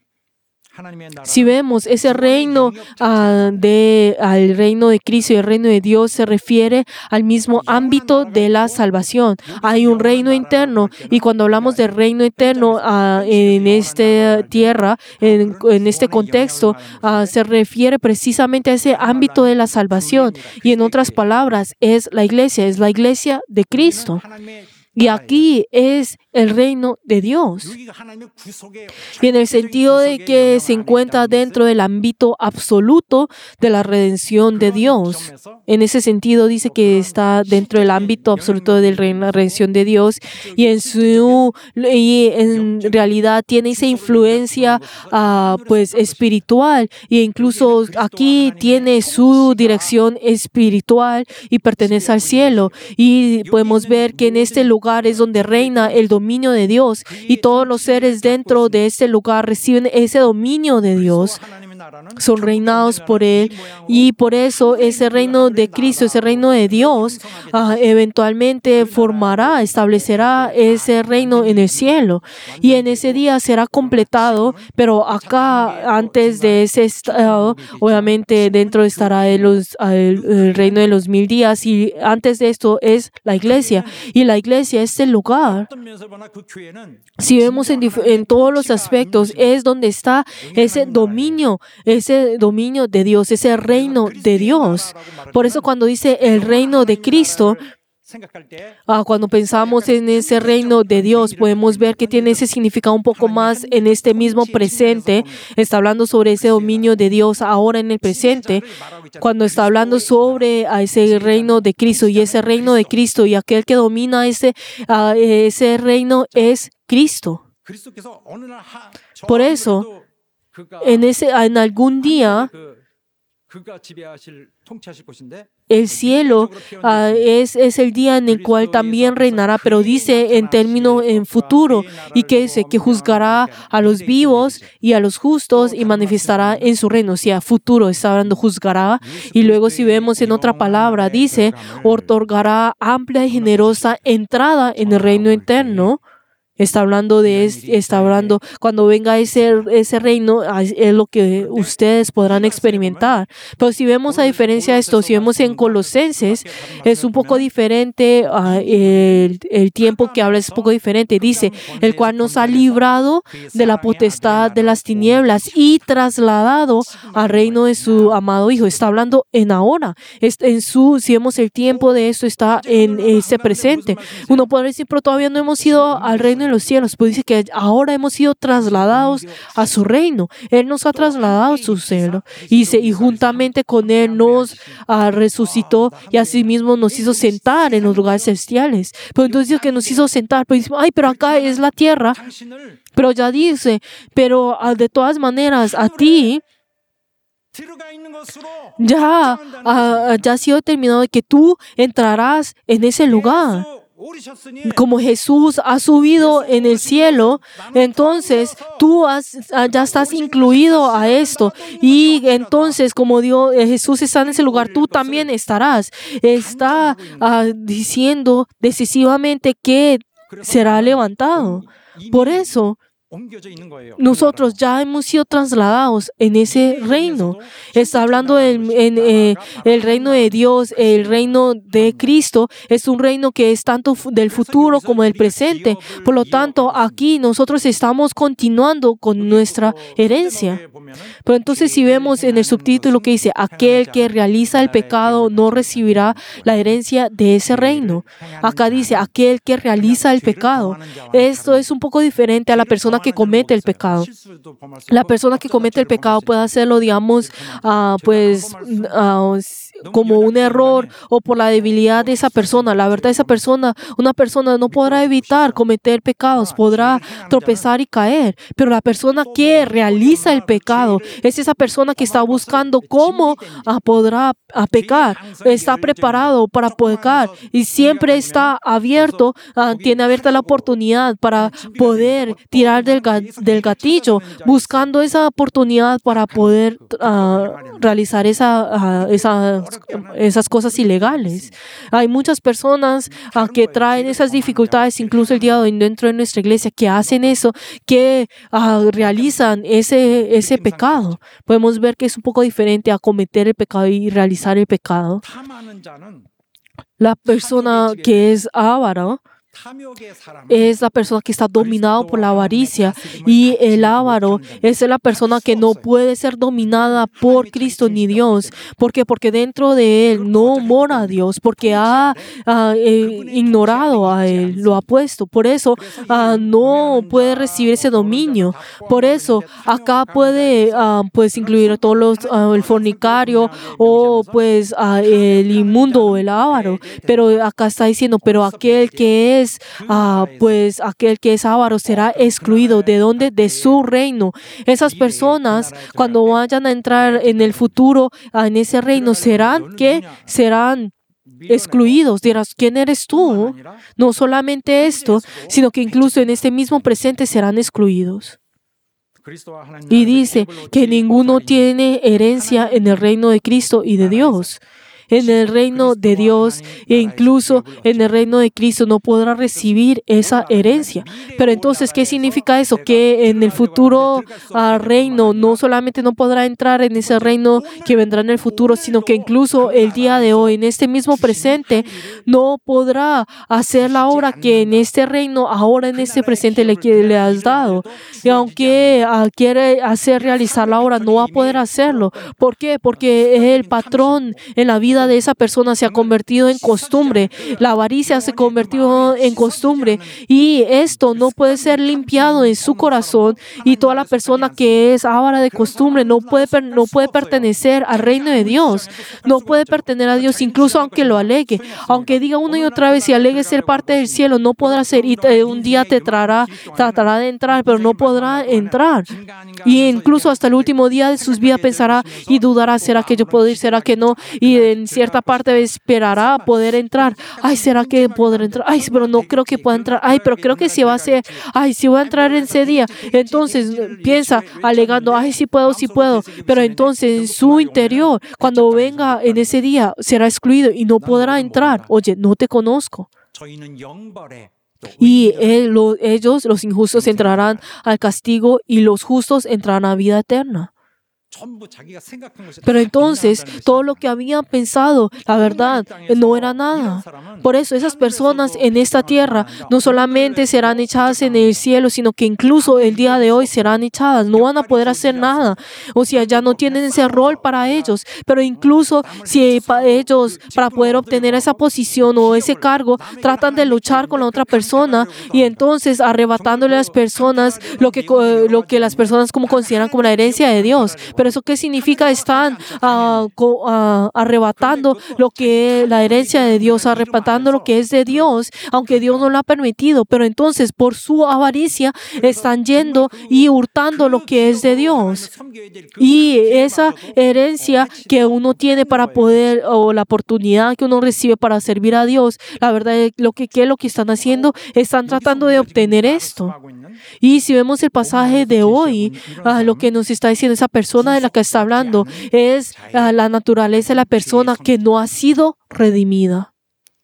Si vemos ese reino uh, de, al reino de Cristo y el reino de Dios se refiere al mismo ámbito de la salvación. Hay un reino interno, y cuando hablamos del reino eterno uh, en esta tierra, en, en este contexto, uh, se refiere precisamente a ese ámbito de la salvación. Y en otras palabras, es la iglesia, es la iglesia de Cristo. Y aquí es el reino de Dios. Y en el sentido de que se encuentra dentro del ámbito absoluto de la redención de Dios. En ese sentido dice que está dentro del ámbito absoluto de la redención de Dios, y en su y en realidad tiene esa influencia uh, pues espiritual, e incluso aquí tiene su dirección espiritual y pertenece al cielo. Y podemos ver que en este lugar es donde reina el dominio de Dios, y todos los seres dentro de este lugar reciben ese dominio de Dios, son reinados por Él, y por eso ese reino de Cristo, ese reino de Dios, uh, eventualmente formará, establecerá ese reino en el cielo, y en ese día será completado. Pero acá, antes de ese estado, obviamente dentro estará el, los, el, el reino de los mil días, y antes de esto es la iglesia, y la iglesia es el lugar. Si vemos en, en todos los aspectos, es donde está ese dominio, ese dominio de Dios, ese reino de Dios. Por eso cuando dice el reino de Cristo, Ah, cuando pensamos en ese reino de Dios, podemos ver que tiene ese significado un poco más en este mismo presente. Está hablando sobre ese dominio de Dios ahora en el presente. Cuando está hablando sobre a ese reino de Cristo, y ese reino de Cristo y aquel que domina ese, uh, ese reino es Cristo. Por eso, en, ese, en algún día, el cielo uh, es, es el día en el cual también reinará, pero dice en término en futuro, y que dice que juzgará a los vivos y a los justos y manifestará en su reino. O sea, futuro, está hablando juzgará. Y luego si vemos en otra palabra, dice, otorgará amplia y generosa entrada en el reino eterno. Está hablando de es- está hablando cuando venga ese, ese reino, ah, es lo que ustedes podrán experimentar. Pero si vemos a diferencia de esto, si vemos en Colosenses, es un poco diferente, ah, el, el tiempo que habla es un poco diferente. Dice, el cual nos ha librado de la potestad de las tinieblas y trasladado al reino de su amado Hijo. Está hablando en ahora. Es- En su, si vemos el tiempo de esto, está en ese presente. Uno podría decir, pero todavía no hemos ido al reino de los cielos. Pues dice que ahora hemos sido trasladados a su reino. Él nos ha trasladado a su cielo. Y dice, y juntamente con Él nos ah, resucitó y asimismo nos hizo sentar en los lugares celestiales. Pero entonces dice que nos hizo sentar. Pero dice, ay, pero acá es la tierra. 당신을 Pero ya dice, pero ah, de todas maneras, a ti 들어가 있는 것으로 ya, 확정한다는 ah, ya ha sido determinado de que tú entrarás en ese lugar. 예수 오르셨으니 Como Jesús ha subido en el cielo, entonces tú has- ah, ya estás incluido a esto. Y entonces, como Dios, eh, Jesús está en ese lugar, tú también estarás. Está ah, diciendo decisivamente que será levantado. Por eso, 옮겨져 있는 거예요. nosotros ya hemos sido trasladados en ese reino. Está hablando en, en, eh, el reino de Dios, el reino de Cristo. Es un reino que es tanto fu- del futuro como del presente. Por lo tanto, aquí nosotros estamos continuando con nuestra herencia. Pero entonces si vemos en el subtítulo que dice, aquel que realiza el pecado no recibirá la herencia de ese reino. Acá dice, aquel que realiza el pecado. Esto es un poco diferente a la persona que comete el pecado. La persona que comete el pecado puede hacerlo, digamos, ah, pues ah, como un error o por la debilidad de esa persona. La verdad, esa persona, una persona no podrá evitar cometer pecados, podrá tropezar y caer. Pero la persona que realiza el pecado es esa persona que está buscando cómo ah, podrá ah, pecar, está preparado para pecar y siempre está abierto, ah, tiene abierta la oportunidad para poder tirar del, ga- del gatillo, buscando esa oportunidad para poder ah, realizar esa, ah, esa- esas cosas ilegales. Hay muchas personas ah, que traen esas dificultades, incluso el día de hoy dentro de nuestra iglesia, que hacen eso, que ah, realizan ese, ese pecado. Podemos ver que es un poco diferente a cometer el pecado y realizar el pecado. 탐하는 자는 La persona que es avaro 탐욕의 사람은 es la persona que está dominado por la avaricia, y el avaro es la persona que no puede ser dominada por Cristo ni Dios. ¿Por qué? Porque dentro de él no mora Dios, porque ha ah, eh, ignorado a él, lo ha puesto. Por eso ah, no puede recibir ese dominio. Por eso acá puede ah, pues incluir a todos los ah, el fornicario o pues ah, el inmundo o el avaro. Pero acá está diciendo, pero aquel que es Ah, pues aquel que es avaro será excluido. ¿De dónde? De su reino. Esas personas, cuando vayan a entrar en el futuro, ah, en ese reino, serán que serán excluidos. Dirás, ¿quién eres tú? No solamente esto, sino que incluso en este mismo presente serán excluidos. Y dice que ninguno tiene herencia en el reino de Cristo y de Dios. En el reino de Dios e incluso en el reino de Cristo no podrá recibir esa herencia. Pero entonces, ¿qué significa eso? Que en el futuro uh, reino no solamente no podrá entrar en ese reino que vendrá en el futuro, sino que incluso el día de hoy, en este mismo presente, no podrá hacer la obra que en este reino, ahora en este presente le, le has dado. Y aunque uh, quiere hacer realizar la obra, no va a poder hacerlo. ¿Por qué? Porque el patrón en la vida de esa persona se ha convertido en costumbre. La avaricia se ha convertido en costumbre y esto no puede ser limpiado en su corazón, y toda la persona que es avara de costumbre no puede, no puede pertenecer al reino de Dios, no puede pertenecer a Dios, incluso aunque lo alegue, aunque diga una y otra vez y alegue ser parte del cielo, no podrá ser, y te, un día te traerá, tratará de entrar, pero no podrá entrar. Y incluso hasta el último día de sus vidas pensará y dudará, ¿será que yo puedo ir? ¿Será que no? Y en cierta parte esperará poder entrar. Ay, ¿será que podré entrar? Ay, pero no creo que pueda entrar. Ay, pero creo que sí va a ser. Ay, sí voy a entrar en ese día. Entonces piensa alegando, ay, sí puedo, sí puedo. Pero entonces en su interior, cuando venga en ese día, será excluido y no podrá entrar. Oye, no te conozco. 저희는 영벌에 Y él, lo, ellos, los injustos, entrarán al castigo y los justos entrarán a vida eterna. Pero entonces, todo lo que habían pensado, la verdad, no era nada. Por eso, esas personas en esta tierra no solamente serán echadas en el cielo, sino que incluso el día de hoy serán echadas. No van a poder hacer nada. O sea, ya no tienen ese rol para ellos. Pero incluso si para ellos, para poder obtener esa posición o ese cargo, tratan de luchar con la otra persona y entonces arrebatándole a las personas lo que, lo que las personas como consideran como la herencia de Dios. Pero eso qué significa, están uh, co, uh, arrebatando lo que es la herencia de Dios, arrebatando lo que es de Dios, aunque Dios no lo ha permitido. Pero entonces por su avaricia están yendo y hurtando lo que es de Dios. Y esa herencia que uno tiene para poder, o la oportunidad que uno recibe para servir a Dios, la verdad es lo que, ¿qué es lo que están haciendo? Están tratando de obtener esto. Y si vemos el pasaje de hoy, uh, lo que nos está diciendo esa persona de la que está hablando es uh, la naturaleza de la persona que no ha sido redimida.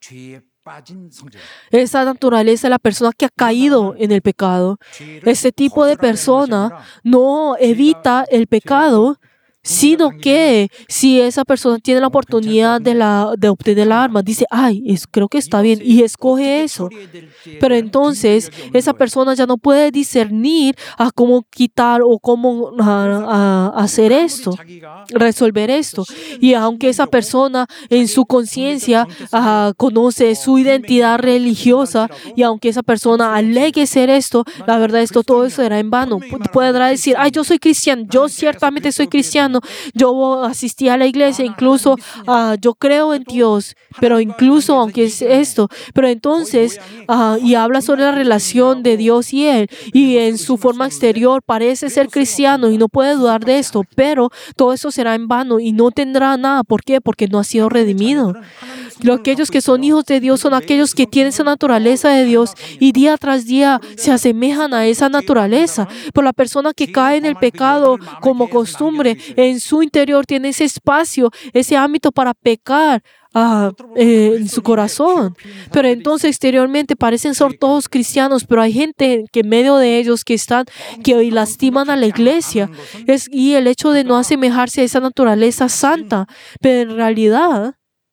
Esa naturaleza de la persona que ha caído en el pecado. Ese tipo de persona no evita el pecado, sino que si esa persona tiene la oportunidad de, la, de obtener la arma, dice, ay, es, creo que está bien, y escoge eso. Pero entonces esa persona ya no puede discernir a cómo quitar o cómo a, a hacer esto, resolver esto. Y aunque esa persona en su conciencia uh, conoce su identidad religiosa, y aunque esa persona alegue ser esto, la verdad esto todo eso será en vano. Podrá decir, ay, yo soy cristiano, yo ciertamente soy cristiano, yo asistí a la iglesia, incluso uh, yo creo en Dios, pero incluso aunque es esto, pero entonces, uh, y habla sobre la relación de Dios y él, y en su forma exterior parece ser cristiano y no puede dudar de esto, pero todo eso será en vano y no tendrá nada. ¿Por qué? Porque no ha sido redimido. Aquellos que son hijos de Dios son aquellos que tienen esa naturaleza de Dios y día tras día se asemejan a esa naturaleza. Pero la persona que cae en el pecado como costumbre, en su interior tiene ese espacio, ese ámbito para pecar uh, eh, en su corazón. Pero entonces exteriormente parecen ser todos cristianos, pero hay gente que en medio de ellos que están, que hoy lastiman a la iglesia. Es, y el hecho de no asemejarse a esa naturaleza santa, pero en realidad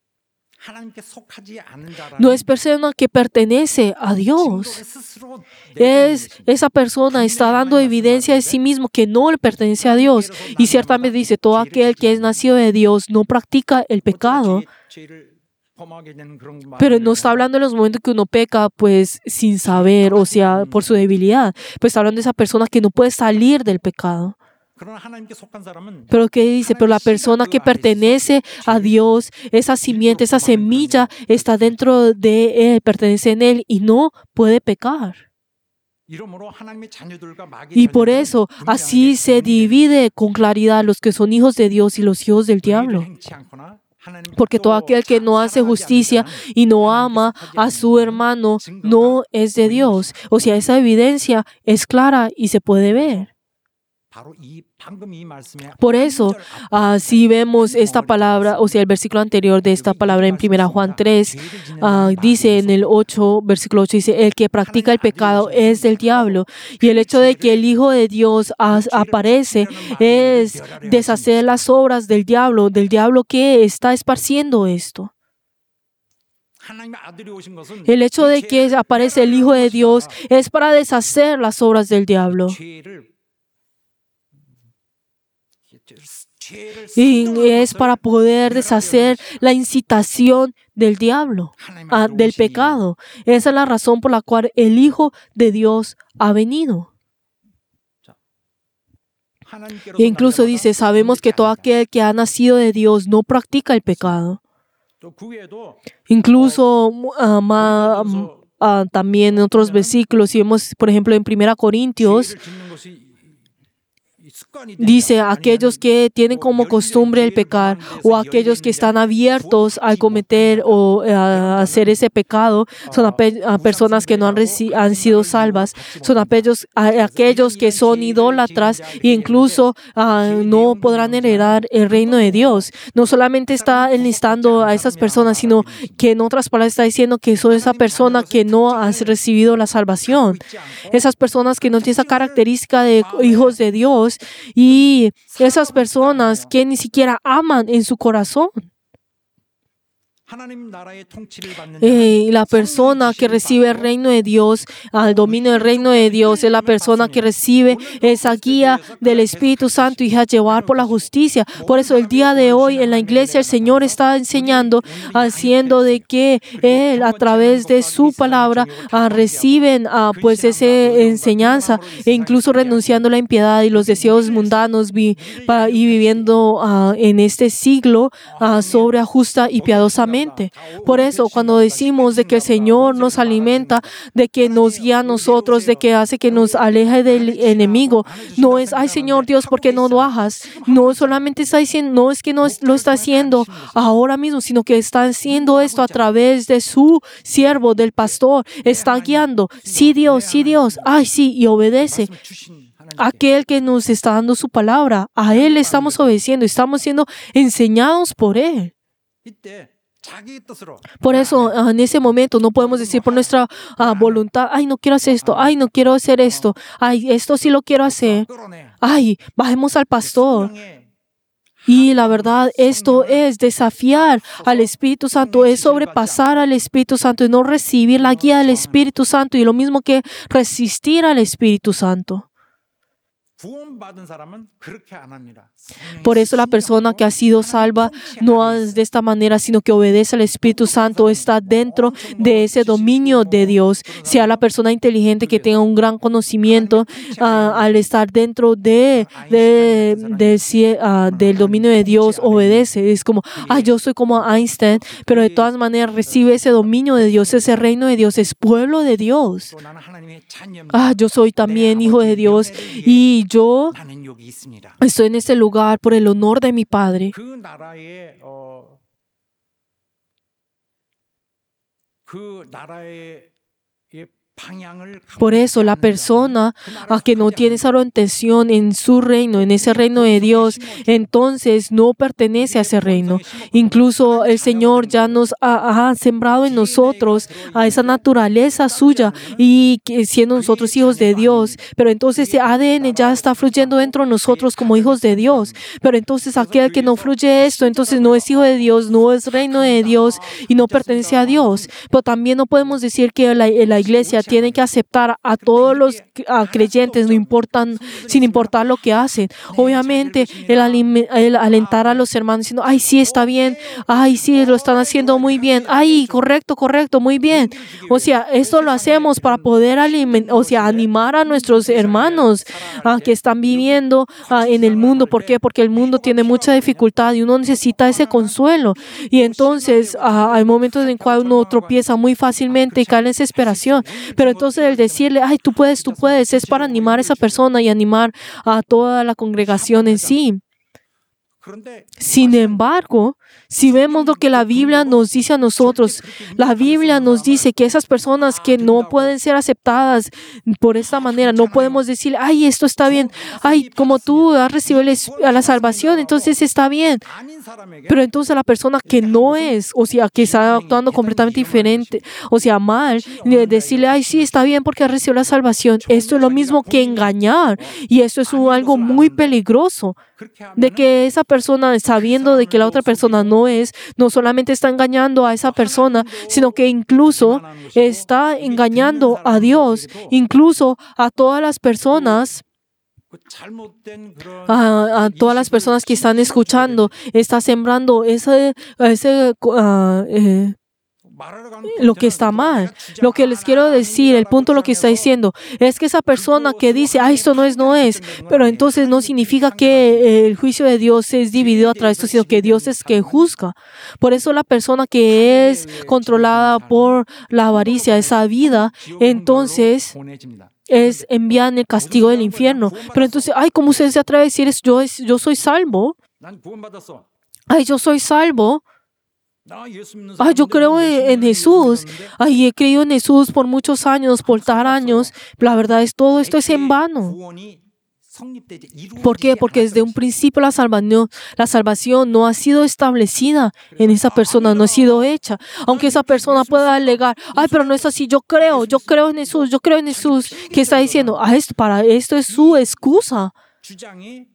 no es persona que pertenece a Dios. Es, esa persona está dando evidencia de sí mismo que no le pertenece a Dios. Y ciertamente dice, todo aquel que es nacido de Dios no practica el pecado. Pero no está hablando en los momentos que uno peca pues sin saber, o sea, por su debilidad. Pues está hablando de esa persona que no puede salir del pecado. Pero ¿qué dice? Pero la persona que pertenece a Dios, esa simiente, esa semilla está dentro de él, pertenece en él y no puede pecar. Y por eso así se divide con claridad los que son hijos de Dios y los hijos del diablo. Porque todo aquel que no hace justicia y no ama a su hermano no es de Dios. O sea, esa evidencia es clara y se puede ver. Por eso, uh, si vemos esta palabra, o sea, el versículo anterior de esta palabra en primera Juan tres, uh, dice en el ocho, versículo ocho, dice, el que practica el pecado es del diablo. Y el hecho de que el Hijo de Dios as, aparece es deshacer las obras del diablo, del diablo que está esparciendo esto. El hecho de que aparece el Hijo de Dios es para deshacer las obras del diablo. Y es para poder deshacer la incitación del diablo, a, del pecado. Esa es la razón por la cual el Hijo de Dios ha venido. E incluso dice, sabemos que todo aquel que ha nacido de Dios no practica el pecado. Incluso uh, ma, uh, también en otros versículos, si vemos, por ejemplo, en primera Corintios, dice aquellos que tienen como costumbre el pecar o aquellos que están abiertos al cometer o a hacer ese pecado son a personas que no han, han sido salvas, son aquellos, aquellos que son idólatras e incluso uh, no podrán heredar el reino de Dios. No solamente está enlistando a esas personas, sino que en otras palabras está diciendo que son esa persona que no ha recibido la salvación. Esas personas que no tienen esa característica de hijos de Dios y esas personas que ni siquiera aman en su corazón. Eh, la persona que recibe el reino de Dios, el dominio del reino de Dios, es la persona que recibe esa guía del Espíritu Santo y a llevar por la justicia. Por eso el día de hoy en la iglesia el Señor está enseñando, haciendo de que Él a través de su palabra uh, reciben uh, pues esa enseñanza e incluso renunciando a la impiedad y los deseos mundanos vi, pa, y viviendo uh, en este siglo uh, sobre justa y piadosamente. Por eso, cuando decimos de que el Señor nos alimenta, de que nos guía a nosotros, de que hace que nos aleje del enemigo, no es, ay Señor Dios, ¿por qué no lo hagas? No solamente está diciendo, no es que no lo está haciendo ahora mismo, sino que está haciendo esto a través de su siervo, del pastor. Está guiando. Sí, Dios, sí, Dios. Ay, sí, y obedece. Aquel que nos está dando su palabra, a Él estamos obedeciendo, estamos siendo enseñados por Él. Por eso, en ese momento, no podemos decir por nuestra uh, voluntad, ay, no quiero hacer esto, ay, no quiero hacer esto, ay, esto sí lo quiero hacer, ay, bajemos al pastor. Y la verdad, esto es desafiar al Espíritu Santo, es sobrepasar al Espíritu Santo y no recibir la guía del Espíritu Santo y lo mismo que resistir al Espíritu Santo. Por eso la persona que ha sido salva no es de esta manera, sino que obedece al Espíritu Santo, está dentro de ese dominio de Dios. Sea la persona inteligente que tenga un gran conocimiento, uh, al estar dentro de, de, de, de uh, del dominio de Dios, obedece. Es como, ah, yo soy como Einstein, pero de todas maneras recibe ese dominio de Dios, ese reino de Dios, es pueblo de Dios. Ah, yo soy también hijo de Dios y yo estoy en este lugar por el honor de mi Padre. Por eso la persona a que no tiene esa orientación en su reino, en ese reino de Dios, entonces no pertenece a ese reino. Incluso el Señor ya nos ha, ha sembrado en nosotros a esa naturaleza suya y que siendo nosotros hijos de Dios, pero entonces ese A D N ya está fluyendo dentro de nosotros como hijos de Dios. Pero entonces aquel que no fluye esto, entonces no es hijo de Dios, no es reino de Dios y no pertenece a Dios. Pero también no podemos decir que la, la iglesia tiene que aceptar a todos los a creyentes, no importan, sin importar lo que hacen. Obviamente, el, alime, el alentar a los hermanos diciendo, ay, sí, está bien, ay, sí, lo están haciendo muy bien, ay, correcto, correcto, muy bien. O sea, esto lo hacemos para poder alimentar, o sea, animar a nuestros hermanos uh, que están viviendo uh, en el mundo. ¿Por qué? Porque el mundo tiene mucha dificultad y uno necesita ese consuelo. Y entonces, uh, hay momentos en cuales uno tropieza muy fácilmente y cae en desesperación. Pero entonces el decirle, ay, tú puedes, tú puedes, es para animar a esa persona y animar a toda la congregación en sí. Sin embargo, si vemos lo que la Biblia nos dice a nosotros, la Biblia nos dice que esas personas que no pueden ser aceptadas por esta manera, no podemos decir, ay, esto está bien, ay, como tú has recibido la salvación, entonces está bien. Pero entonces la persona que no es, o sea, que está actuando completamente diferente, o sea, mal, decirle, ay, sí, está bien porque has recibido la salvación, esto es lo mismo que engañar y esto es un, algo muy peligroso. De que esa persona, sabiendo de que la otra persona no es, no solamente está engañando a esa persona, sino que incluso está engañando a Dios, incluso a todas las personas, a, a todas las personas que están escuchando, está sembrando ese, ese uh, eh, lo que está mal. Lo que les quiero decir, el punto lo que está diciendo, es que esa persona que dice, ah, esto no es, no es, pero entonces no significa que el juicio de Dios es dividido a través de esto, sino que Dios es que juzga. Por eso la persona que es controlada por la avaricia, esa vida, entonces es envían el castigo del infierno. Pero entonces, ay, ¿cómo usted se atreve a decir eso? Yo, es, yo soy salvo. 난 구원받았어. Ay, yo soy salvo. 나 예수 믿는 Ay, yo 사람인데 creo 뭐 en, 예수 en 믿는 Jesús. 예수 믿는데 Ay, he creído en Jesús por muchos años, por tal años. La verdad es todo esto es en vano. 구원이 성립되지 이루어지지 ¿Por qué? Porque desde un 않았던 principio la salvación, la salvación no ha sido establecida en esa persona, no ha sido hecha. Aunque esa persona pueda alegar, ay, pero no es así, yo creo, yo creo en Jesús, yo creo en Jesús. ¿Qué está diciendo? Ah, esto, para esto es su excusa. 주장이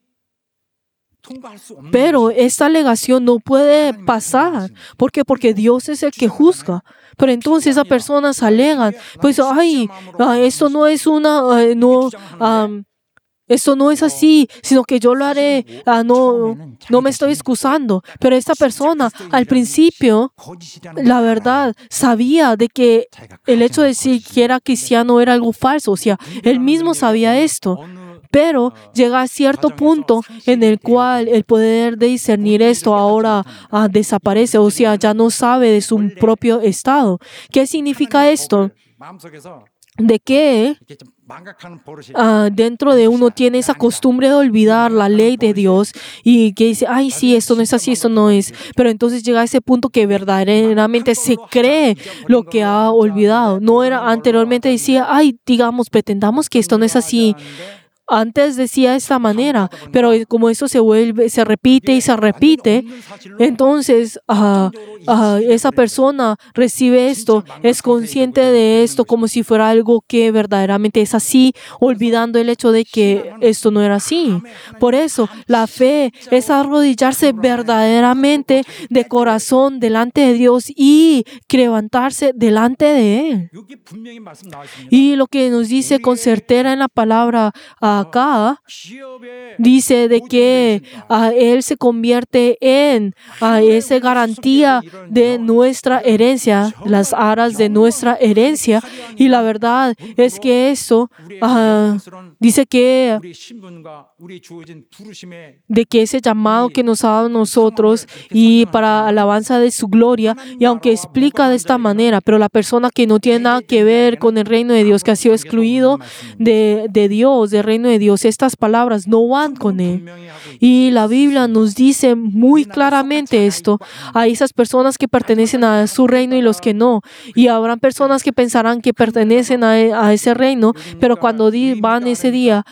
통과할 수 없는 Pero 것이죠. esta alegación no puede pasar. ¿Por qué? Porque Dios es el que juzga. Pero entonces esas personas alegan, pues, ay, ah, esto no es una, ah, no, am, esto no es así, sino que yo lo haré, ah, no, no me estoy excusando. Pero esta persona, al principio, 거짓이라는 la 걸 verdad, sabía de que el hecho de decir que era cristiano era algo falso. O sea, él mismo sabía esto. 어느 Pero llega a cierto punto en el cual el poder de discernir esto ahora ah, desaparece, o sea, ya no sabe de su propio estado. ¿Qué significa esto? 마음속에서 De que 이렇게 좀 망각하는 버릇이 ah, dentro de uno tiene esa costumbre de olvidar la ley de Dios y que dice, ay, sí, esto no es así, esto no es. Pero entonces llega a ese punto que verdaderamente se cree lo que ha olvidado. No era anteriormente decía, ay, digamos, pretendamos que esto no es así. Antes decía de esta manera, pero como eso se vuelve, se repite y se repite, entonces ah, ah, esa persona recibe esto, es consciente de esto como si fuera algo que verdaderamente es así, olvidando el hecho de que esto no era así. Por eso, la fe es arrodillarse verdaderamente de corazón delante de Dios y levantarse delante de Él. 여기 분명히 말씀 나와 있습니다. Y lo que nos dice con certera en la palabra acá, 기업의 dice de que ah, Él se convierte en ah, esa garantía de nuestra herencia, las aras de nuestra herencia. Y la verdad es que eso ah, dice que 우리 신분과 우리 주어진 부르심의 de que ese llamado que nos ha dado a nosotros y para alabanza de su gloria, y aunque explica de esta manera, pero la persona que no tiene nada que ver con el reino de Dios, que ha sido excluido de, de Dios, del reino de Dios, estas palabras no van con él. 분명히 하고 Y la Biblia nos dice muy claramente esto, a esas personas que pertenecen a su reino y los que no. Y habrán personas que pensarán que pertenecen a, a ese reino, pero cuando di- van ese día,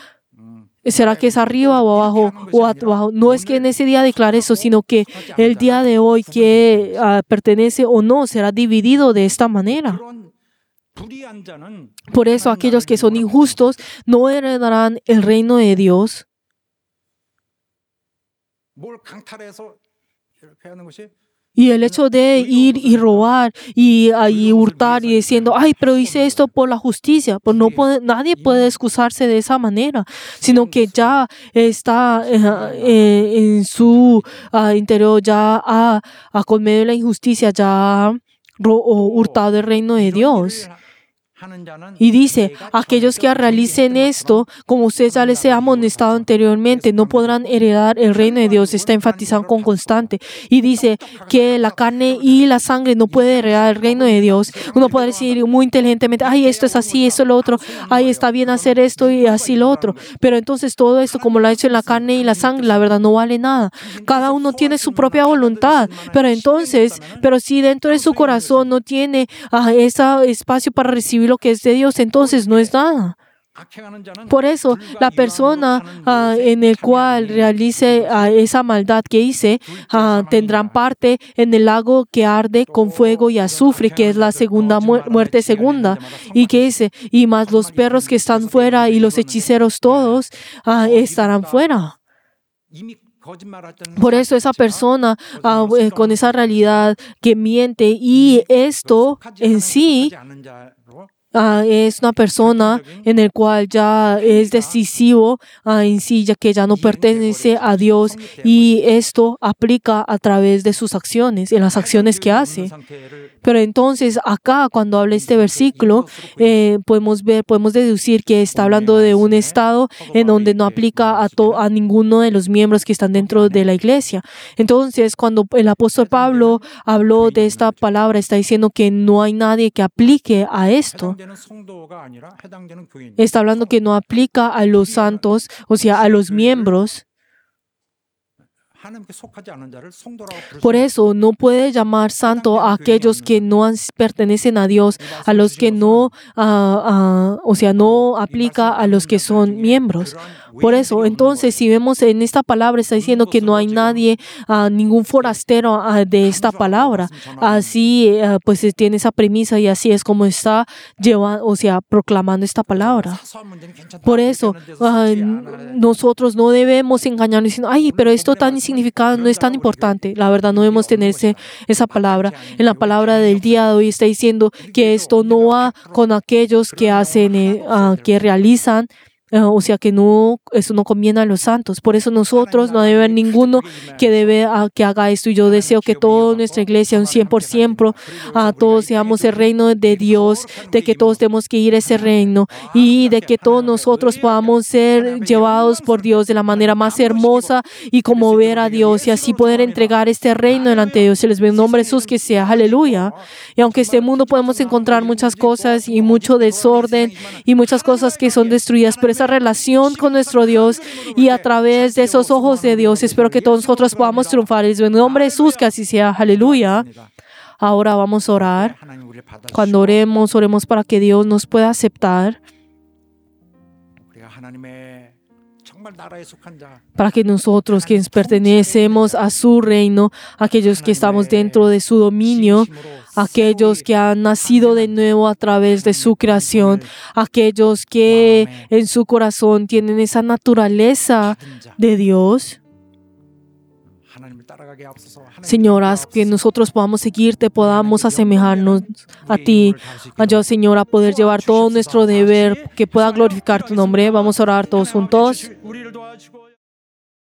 ¿será que es arriba o abajo o abajo? No es que en ese día declare eso, sino que el día de hoy que ah, pertenece o no será dividido de esta manera. 그런 불의한 자는 Por eso aquellos que son injustos no heredarán el reino de Dios. 뭘 강탈해서 이렇게 하는 것이 Y el hecho de ir y robar y, ah, y hurtar y diciendo, ay, pero hice esto por la justicia, pues no puede, nadie puede excusarse de esa manera, sino que ya está eh, eh, en su ah, interior, ya ha, ha con medio de la injusticia, ya ha ro- o hurtado el reino de Dios. 하는 자는 Y dice, aquellos que realicen esto, como ustedes ya les he amonestado anteriormente, no podrán heredar el reino de Dios. Está enfatizando con constante. Y dice que la carne y la sangre no puede heredar el reino de Dios. Uno puede decir muy inteligentemente, ay, esto es así, esto es lo otro, ay, está bien hacer esto y así lo otro. Pero entonces todo esto, como lo ha hecho en la carne y la sangre, la verdad no vale nada. Cada uno tiene su propia voluntad. Pero entonces, pero si dentro de su corazón no tiene ah, ese espacio para recibir lo que es de Dios, entonces no es nada. 악행하는 자는 Por eso, la persona ah, en el cual realice ah, esa maldad que hice, ah, tendrán parte en el lago que arde con fuego y azufre, que es la segunda mu- muerte segunda. Y que dice, y más los perros que están fuera y los hechiceros todos ah, estarán fuera. 이미 거짓말했던 Por eso esa persona ah, eh, con esa realidad que miente, y esto en sí 않는 자로 Ah, es una persona en el cual ya es decisivo ah, en sí, ya que ya no pertenece a Dios, y esto aplica a través de sus acciones, en las acciones que hace. Pero entonces acá, cuando habla este versículo, eh, podemos ver, podemos deducir que está hablando de un estado en donde no aplica a, to- a ninguno de los miembros que están dentro de la iglesia. Entonces, cuando el apóstol Pablo habló de esta palabra, está diciendo que no hay nadie que aplique a esto. 해당되는 성도가 아니라 해당되는 교인. está hablando que no aplica a los santos, o sea, a los miembros. 하나님께 속하지 않은 자를 성도라고 부르시는 Por eso no puede llamar santo a aquellos que no han- pertenecen a Dios, a los que no, ah, ah, o sea, no aplica a los que son miembros. Por eso, entonces, si vemos en esta palabra, está diciendo que no hay nadie, ah, ningún forastero ah, de esta palabra. Así, ah, pues eh, tiene esa premisa y así es como está llevando, o sea, proclamando esta palabra. 사소한 문제는 괜찮다. Por eso, 그렇게 하는 데서 ah, 속지 n- 않아야 nosotros no debemos engañarnos diciendo, ay, pero esto tan insignificante, no es tan importante. La verdad, no debemos tener ese- esa palabra. En la palabra del día de hoy está diciendo que esto no va con aquellos que hacen, eh, ah, que realizan, eh, o sea, que no, eso no conviene a los santos. Por eso nosotros no debe haber ninguno que debe ah, que haga esto. Y yo deseo que toda nuestra iglesia, un cien por ciento, a todos seamos el reino de Dios, de que todos tenemos que ir a ese reino y de que todos nosotros podamos ser llevados por Dios de la manera más hermosa y como ver a Dios y así poder entregar este reino delante de Dios. Se les ve en nombre de Jesús que sea, aleluya. Y aunque este mundo podemos encontrar muchas cosas y mucho desorden y muchas cosas que son destruidas, pero esa relación con nuestro Dios y a través de esos ojos de Dios, espero que todos nosotros podamos triunfar. En el nombre de Jesús que así sea, aleluya. Ahora vamos a orar. 하나님 우리를 받아주시고 Cuando oremos, oremos para que Dios nos pueda aceptar, 우리가 하나님의 정말 나라에 속한 자 para que nosotros que pertenecemos a su reino, aquellos que estamos dentro de su dominio, aquellos que han nacido de nuevo a través de su creación, aquellos que en su corazón tienen esa naturaleza 받은 자 de Dios. 하나님을 따라가게 앞서서 하나님을 Señor, haz que nosotros podamos seguirte, podamos asemejarnos a ti. Ayuda, Señor, a poder llevar todo nuestro deber, que pueda glorificar tu nombre. Vamos a orar todos juntos. 우리를 도와주고